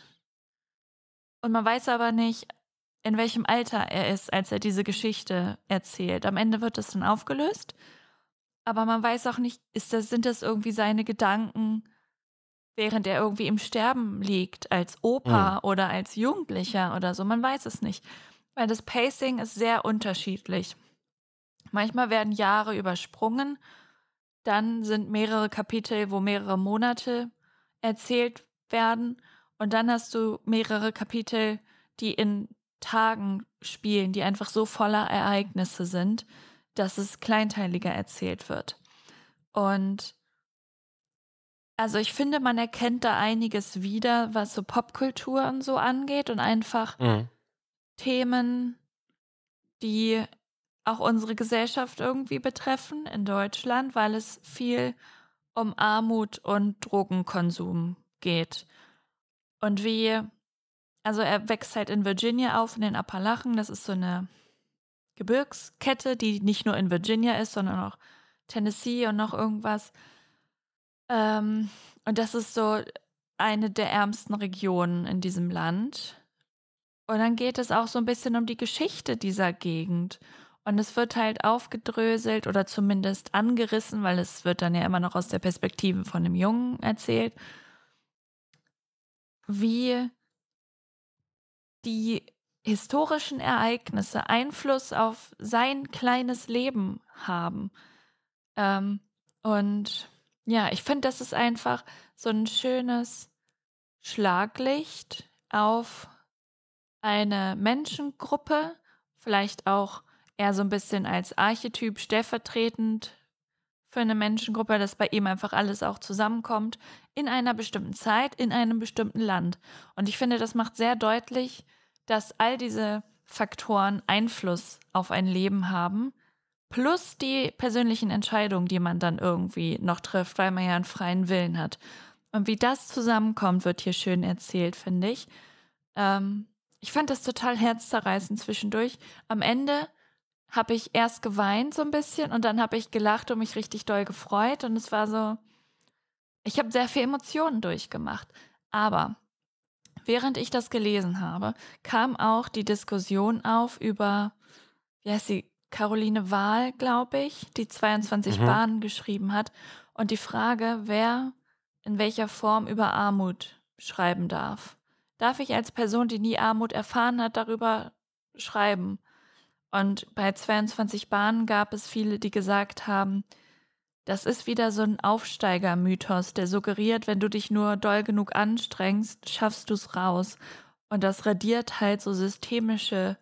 Und man weiß aber nicht, in welchem Alter er ist, als er diese Geschichte erzählt. Am Ende wird das dann aufgelöst. Aber man weiß auch nicht, ist das, sind das irgendwie seine Gedanken, während er irgendwie im Sterben liegt, als Opa Mhm. oder als Jugendlicher oder so. Man weiß es nicht. Weil das Pacing ist sehr unterschiedlich. Manchmal werden Jahre übersprungen. Dann sind mehrere Kapitel, wo mehrere Monate erzählt werden. Und dann hast du mehrere Kapitel, die in Tagen spielen, die einfach so voller Ereignisse sind, dass es kleinteiliger erzählt wird. Und also ich finde, man erkennt da einiges wieder, was so Popkultur und so angeht und einfach Mhm. Themen, die auch unsere Gesellschaft irgendwie betreffen in Deutschland, weil es viel um Armut und Drogenkonsum geht. Und wie, also er wächst halt in Virginia auf, in den Appalachen. Das ist so eine Gebirgskette, die nicht nur in Virginia ist, sondern auch Tennessee und noch irgendwas. Ähm, und das ist so eine der ärmsten Regionen in diesem Land. Und dann geht es auch so ein bisschen um die Geschichte dieser Gegend. Und es wird halt aufgedröselt oder zumindest angerissen, weil es wird dann ja immer noch aus der Perspektive von dem Jungen erzählt, wie die historischen Ereignisse Einfluss auf sein kleines Leben haben. Ähm, und ja, ich finde, das ist einfach so ein schönes Schlaglicht auf eine Menschengruppe, vielleicht auch eher so ein bisschen als Archetyp stellvertretend für eine Menschengruppe, dass bei ihm einfach alles auch zusammenkommt, in einer bestimmten Zeit, in einem bestimmten Land. Und ich finde, das macht sehr deutlich, dass all diese Faktoren Einfluss auf ein Leben haben, plus die persönlichen Entscheidungen, die man dann irgendwie noch trifft, weil man ja einen freien Willen hat. Und wie das zusammenkommt, wird hier schön erzählt, finde ich. Ähm, ich fand das total herzzerreißend zwischendurch. Am Ende habe ich erst geweint so ein bisschen und dann habe ich gelacht und mich richtig doll gefreut. Und es war so, ich habe sehr viele Emotionen durchgemacht. Aber während ich das gelesen habe, kam auch die Diskussion auf über, wie heißt sie, Caroline Wahl, glaube ich, die zweiundzwanzig Mhm. Bahnen geschrieben hat. Und die Frage, wer in welcher Form über Armut schreiben darf. Darf ich als Person, die nie Armut erfahren hat, darüber schreiben? Und bei zweiundzwanzig Bahnen gab es viele, die gesagt haben, das ist wieder so ein Aufsteiger-Mythos, der suggeriert, wenn du dich nur doll genug anstrengst, schaffst du es raus. Und das radiert halt so systemische,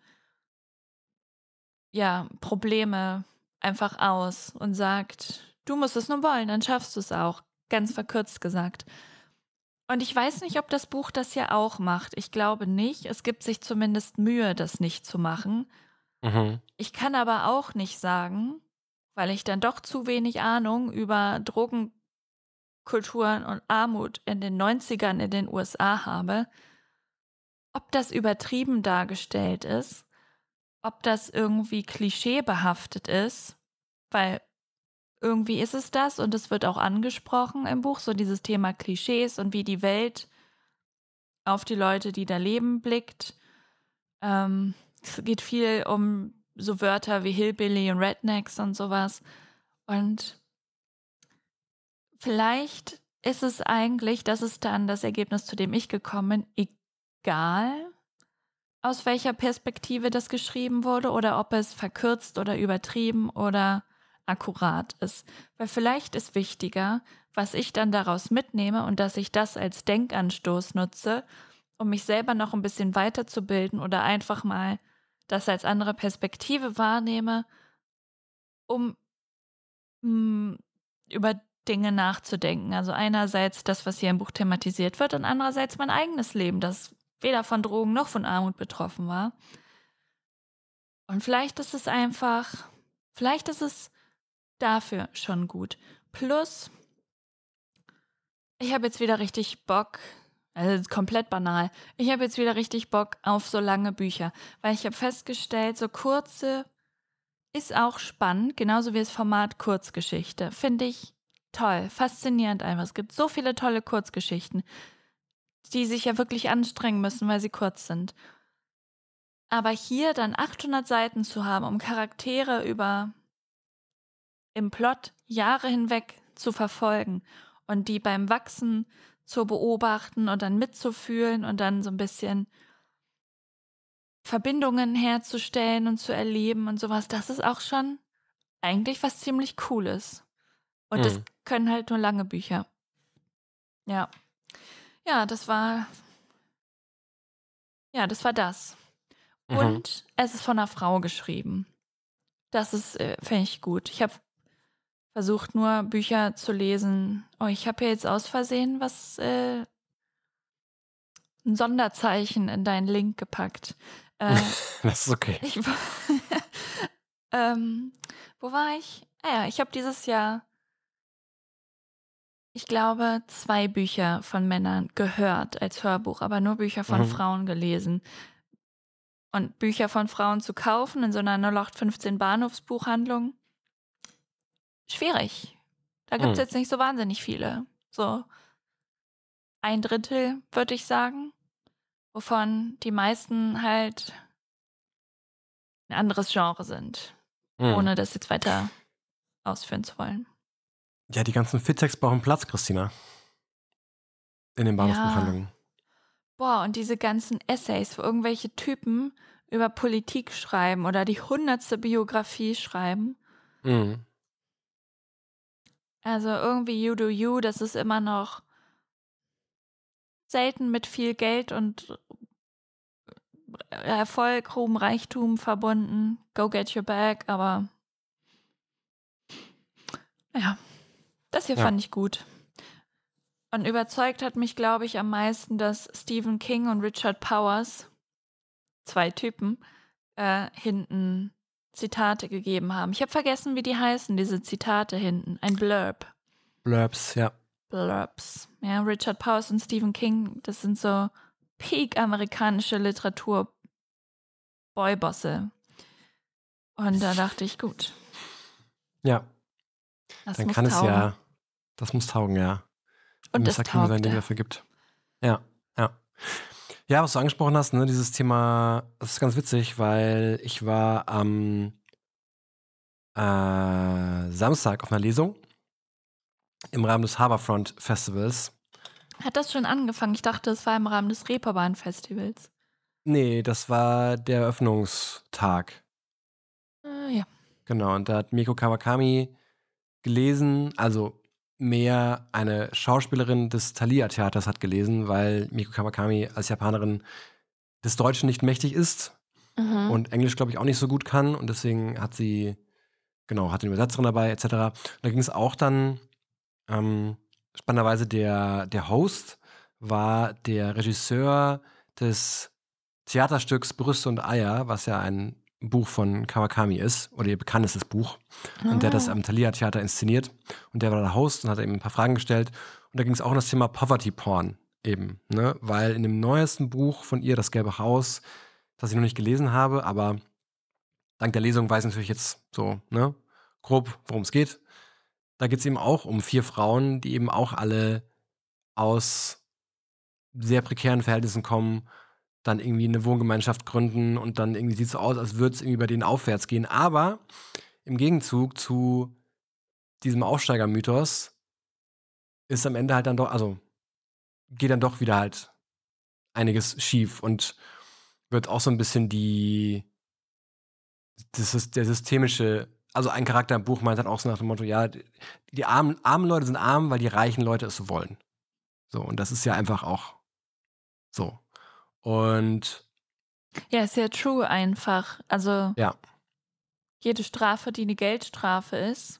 ja, Probleme einfach aus und sagt, du musst es nur wollen, dann schaffst du es auch. Ganz verkürzt gesagt. Und ich weiß nicht, ob das Buch das ja auch macht. Ich glaube nicht. Es gibt sich zumindest Mühe, das nicht zu machen. Mhm. Ich kann aber auch nicht sagen, weil ich dann doch zu wenig Ahnung über Drogenkulturen und Armut in den neunzigern in den U S A habe, ob das übertrieben dargestellt ist, ob das irgendwie klischeebehaftet ist, weil irgendwie ist es das und es wird auch angesprochen im Buch, so dieses Thema Klischees und wie die Welt auf die Leute, die da leben, blickt. Ähm, es geht viel um so Wörter wie Hillbilly und Rednecks und sowas. Und vielleicht ist es eigentlich, das ist dann das Ergebnis, zu dem ich gekommen bin, egal, aus welcher Perspektive das geschrieben wurde oder ob es verkürzt oder übertrieben oder akkurat ist. Weil vielleicht ist wichtiger, was ich dann daraus mitnehme und dass ich das als Denkanstoß nutze, um mich selber noch ein bisschen weiterzubilden oder einfach mal das als andere Perspektive wahrnehme, um mh, über Dinge nachzudenken. Also einerseits das, was hier im Buch thematisiert wird und andererseits mein eigenes Leben, das weder von Drogen noch von Armut betroffen war. Und vielleicht ist es einfach, vielleicht ist es dafür schon gut. Plus, ich habe jetzt wieder richtig Bock, also komplett banal, ich habe jetzt wieder richtig Bock auf so lange Bücher, weil ich habe festgestellt, so kurze ist auch spannend, genauso wie das Format Kurzgeschichte. Finde ich toll, faszinierend einfach. Es gibt so viele tolle Kurzgeschichten, die sich ja wirklich anstrengen müssen, weil sie kurz sind. Aber hier dann achthundert Seiten zu haben, um Charaktere über im Plot Jahre hinweg zu verfolgen und die beim Wachsen zu beobachten und dann mitzufühlen und dann so ein bisschen Verbindungen herzustellen und zu erleben und sowas, das ist auch schon eigentlich was ziemlich Cooles. Und das Mhm. können halt nur lange Bücher. Ja. Ja, das war, ja, das war das. Mhm. Und es ist von einer Frau geschrieben. Das ist, äh, finde ich gut. Ich habe versucht nur Bücher zu lesen. Oh, ich habe hier jetzt aus Versehen was, äh, ein Sonderzeichen in deinen Link gepackt. Äh, Das ist okay. ich, ähm, wo war ich? Ah ja, ich habe dieses Jahr, ich glaube, zwei Bücher von Männern gehört als Hörbuch, aber nur Bücher von Mhm. Frauen gelesen. Und Bücher von Frauen zu kaufen in so einer null acht fünfzehn Bahnhofsbuchhandlung, schwierig. Da gibt es Mhm. jetzt nicht so wahnsinnig viele. So ein Drittel, würde ich sagen, wovon die meisten halt ein anderes Genre sind, Mhm. ohne das jetzt weiter ausführen zu wollen. Ja, die ganzen Fittex brauchen Platz, Christina. In den Ja, Bahnhofsbuchhandlungen. boah, und diese ganzen Essays, wo irgendwelche Typen über Politik schreiben oder die hundertste Biografie schreiben. Mhm. Also irgendwie You Do You, das ist immer noch selten mit viel Geld und Erfolg, Ruhm, Reichtum verbunden. Go get your bag, aber ja, das hier Ja. fand ich gut. Und überzeugt hat mich, glaube ich, am meisten, dass Stephen King und Richard Powers, zwei Typen, äh, hinten Zitate gegeben haben. Ich habe vergessen, wie die heißen, diese Zitate hinten. Ein Blurb. Blurbs, ja. Blurbs. Ja, Richard Powers und Stephen King, das sind so peak-amerikanische Literatur Boybosse. Und da dachte ich, gut, Ja, das dann muss kann es taugen. ja, das muss taugen, ja. Wenn Und das Mister King sein Ding taugte. dafür gibt. Ja, ja. Ja, was du angesprochen hast, ne, dieses Thema, das ist ganz witzig, weil ich war am äh, Samstag auf einer Lesung im Rahmen des Harbourfront Festivals. Hat das schon angefangen? Ich dachte, es war im Rahmen des Reeperbahn-Festivals. Nee, das war der Eröffnungstag. Äh, ja. Genau, und da hat Miko Kawakami gelesen, also mehr eine Schauspielerin des Thalia-Theaters hat gelesen, weil Mieko Kawakami als Japanerin des Deutschen nicht mächtig ist Mhm. und Englisch, glaube ich, auch nicht so gut kann. Und deswegen hat sie, genau, hat eine Übersetzerin dabei, et cetera. Und da ging es auch dann, ähm, spannenderweise, der, der Host war der Regisseur des Theaterstücks Brüste und Eier, was ja ein Buch von Kawakami ist, oder ihr bekanntestes Buch. Und der hat das Ah. am Thalia-Theater inszeniert. Und der war der Host und hat eben ein paar Fragen gestellt. Und da ging es auch um das Thema Poverty Porn eben, ne? Weil in dem neuesten Buch von ihr, Das Gelbe Haus, das ich noch nicht gelesen habe, aber dank der Lesung weiß ich natürlich jetzt so, ne, grob, worum es geht. Da geht es eben auch um vier Frauen, die eben auch alle aus sehr prekären Verhältnissen kommen, dann irgendwie eine Wohngemeinschaft gründen und dann irgendwie sieht es so aus, als würde es irgendwie bei denen aufwärts gehen. Aber im Gegenzug zu diesem Aufsteigermythos ist am Ende halt dann doch, also geht dann doch wieder halt einiges schief und wird auch so ein bisschen die, das ist der systemische, also ein Charakter im Buch meint dann auch so nach dem Motto, ja, die, die armen, armen Leute sind arm, weil die reichen Leute es so wollen. So, und das ist ja einfach auch so. Und Ja, ist ja true einfach. Also ja, jede Strafe, die eine Geldstrafe ist,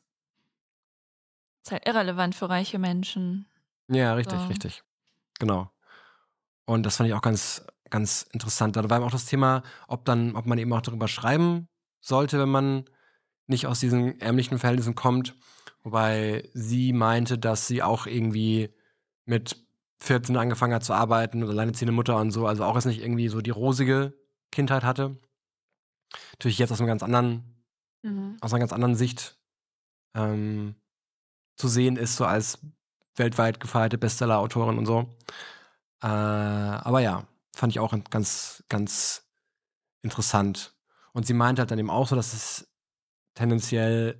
ist halt irrelevant für reiche Menschen. ja, richtig, So. richtig. Genau. Und das fand ich auch ganz, ganz interessant. Da war eben auch das Thema, ob dann, ob man eben auch darüber schreiben sollte, wenn man nicht aus diesen ärmlichen Verhältnissen kommt. Wobei sie meinte, dass sie auch irgendwie mit vierzehn angefangen hat zu arbeiten und alleinerziehende Mutter und so, also auch jetzt nicht irgendwie so die rosige Kindheit hatte. Natürlich jetzt aus einem ganz anderen, Mhm. aus einer ganz anderen Sicht ähm, zu sehen ist, so als weltweit gefeierte Bestseller-Autorin und so. Äh, aber ja, fand ich auch ganz, ganz interessant. Und sie meinte halt dann eben auch so, dass es tendenziell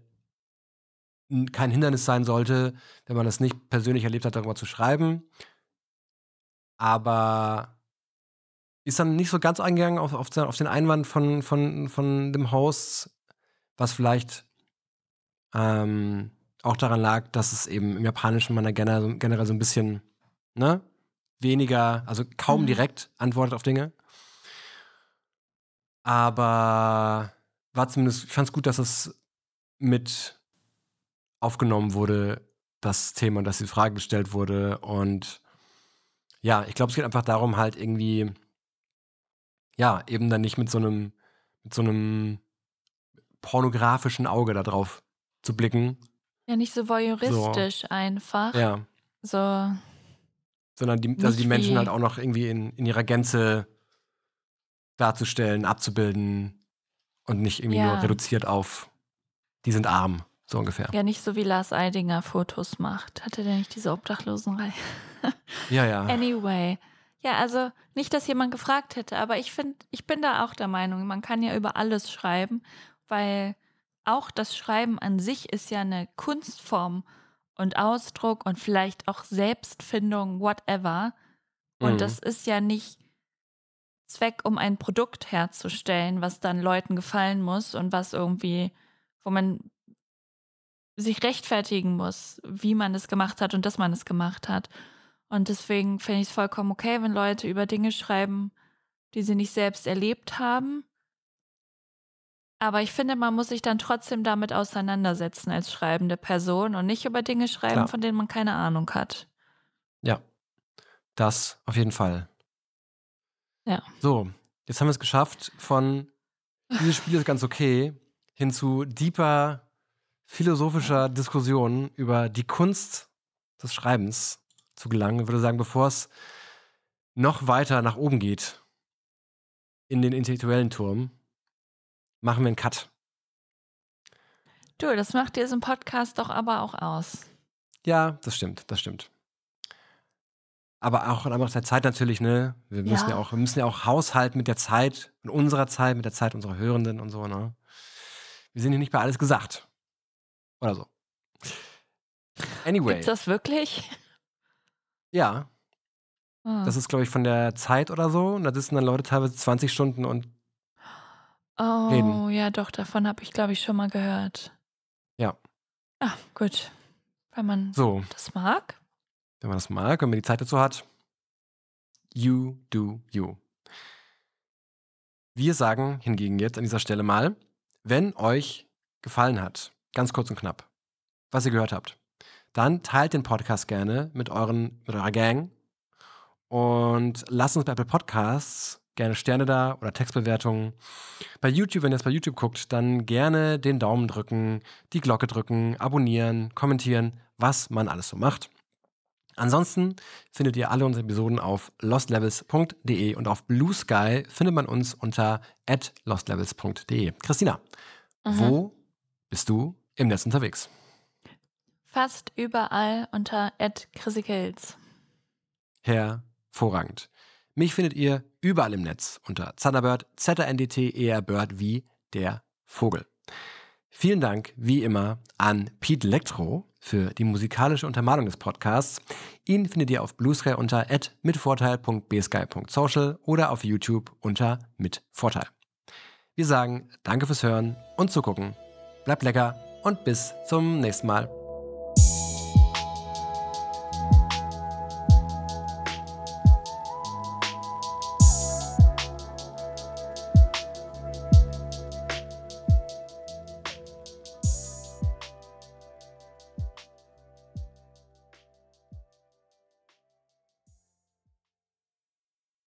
n- kein Hindernis sein sollte, wenn man das nicht persönlich erlebt hat, darüber zu schreiben. Aber ist dann nicht so ganz eingegangen auf, auf, auf den Einwand von, von, von dem Host, was vielleicht ähm, auch daran lag, dass es eben im Japanischen man da generell, generell so ein bisschen, ne, weniger, also kaum Mhm. direkt antwortet auf Dinge. Aber war zumindest, ich fand es gut, dass es mit aufgenommen wurde, das Thema, dass die Frage gestellt wurde. Und ja, ich glaube, es geht einfach darum, halt irgendwie, ja, eben dann nicht mit so einem, mit so einem pornografischen Auge da drauf zu blicken. Ja, nicht so So, voyeuristisch einfach. ja. So Sondern die, also die nicht Menschen halt wie. auch noch irgendwie in, in ihrer Gänze darzustellen, abzubilden und nicht irgendwie nur Ja. reduziert auf, die sind arm, so ungefähr. Ja, nicht so wie Lars Eidinger Fotos macht. Hatte der nicht diese Obdachlosenreihe? Ja, ja. Anyway. Ja, also nicht, dass jemand gefragt hätte, aber ich finde, ich bin da auch der Meinung, man kann ja über alles schreiben, weil auch das Schreiben an sich ist ja eine Kunstform und Ausdruck und vielleicht auch Selbstfindung, whatever. Und Mhm. das ist ja nicht Zweck, um ein Produkt herzustellen, was dann Leuten gefallen muss und was irgendwie, wo man sich rechtfertigen muss, wie man es gemacht hat und dass man es gemacht hat. Und deswegen finde ich es vollkommen okay, wenn Leute über Dinge schreiben, die sie nicht selbst erlebt haben. Aber ich finde, man muss sich dann trotzdem damit auseinandersetzen als schreibende Person und nicht über Dinge schreiben, Klar. von denen man keine Ahnung hat. Ja, das auf jeden Fall. Ja. So, jetzt haben wir es geschafft von dieses Spiel ist ganz okay hin zu deeper philosophischer Diskussion über die Kunst des Schreibens zu gelangen. Ich würde sagen, bevor es noch weiter nach oben geht in den intellektuellen Turm, machen wir einen Cut. Du, das macht diesen Podcast doch aber auch aus. Ja, das stimmt, das stimmt. Aber auch in anderer Zeit natürlich, ne? Wir müssen ja. Ja. auch, wir müssen ja auch haushalten mit der Zeit, mit unserer Zeit, mit der Zeit unserer Hörenden und so, ne? Wir sind hier nicht bei alles gesagt. Oder so. Anyway. Gibt's das wirklich? Ja. Ah. Das ist, glaube ich, von der Zeit oder so. Und da sitzen dann Leute teilweise zwanzig Stunden und Oh, reden. ja, doch, davon habe ich, glaube ich, schon mal gehört. Ja. Ah, gut. Wenn man So, das mag. wenn man das mag, wenn man die Zeit dazu hat, you do you. Wir sagen hingegen jetzt an dieser Stelle mal, wenn euch gefallen hat, ganz kurz und knapp, was ihr gehört habt, dann teilt den Podcast gerne mit, euren, mit eurer Gang und lasst uns bei Apple Podcasts gerne Sterne da oder Textbewertungen. Bei YouTube, wenn ihr jetzt bei YouTube guckt, dann gerne den Daumen drücken, die Glocke drücken, abonnieren, kommentieren, was man alles so macht. Ansonsten findet ihr alle unsere Episoden auf lostlevels punkt de und auf Blue Sky findet man uns unter at lostlevels punkt de. Christina, Mhm. wo bist du im Netz unterwegs? Fast überall unter at chrissikels. Hervorragend. Mich findet ihr überall im Netz unter Zanderbird, Z A N D T E R Bird wie der Vogel. Vielen Dank, wie immer, an Pete Lectro für die musikalische Untermalung des Podcasts. Ihn findet ihr auf Bluesky unter at mitvorteil punkt b sky punkt social oder auf YouTube unter mitvorteil. Wir sagen danke fürs Hören und Zugucken. Bleibt lecker und bis zum nächsten Mal.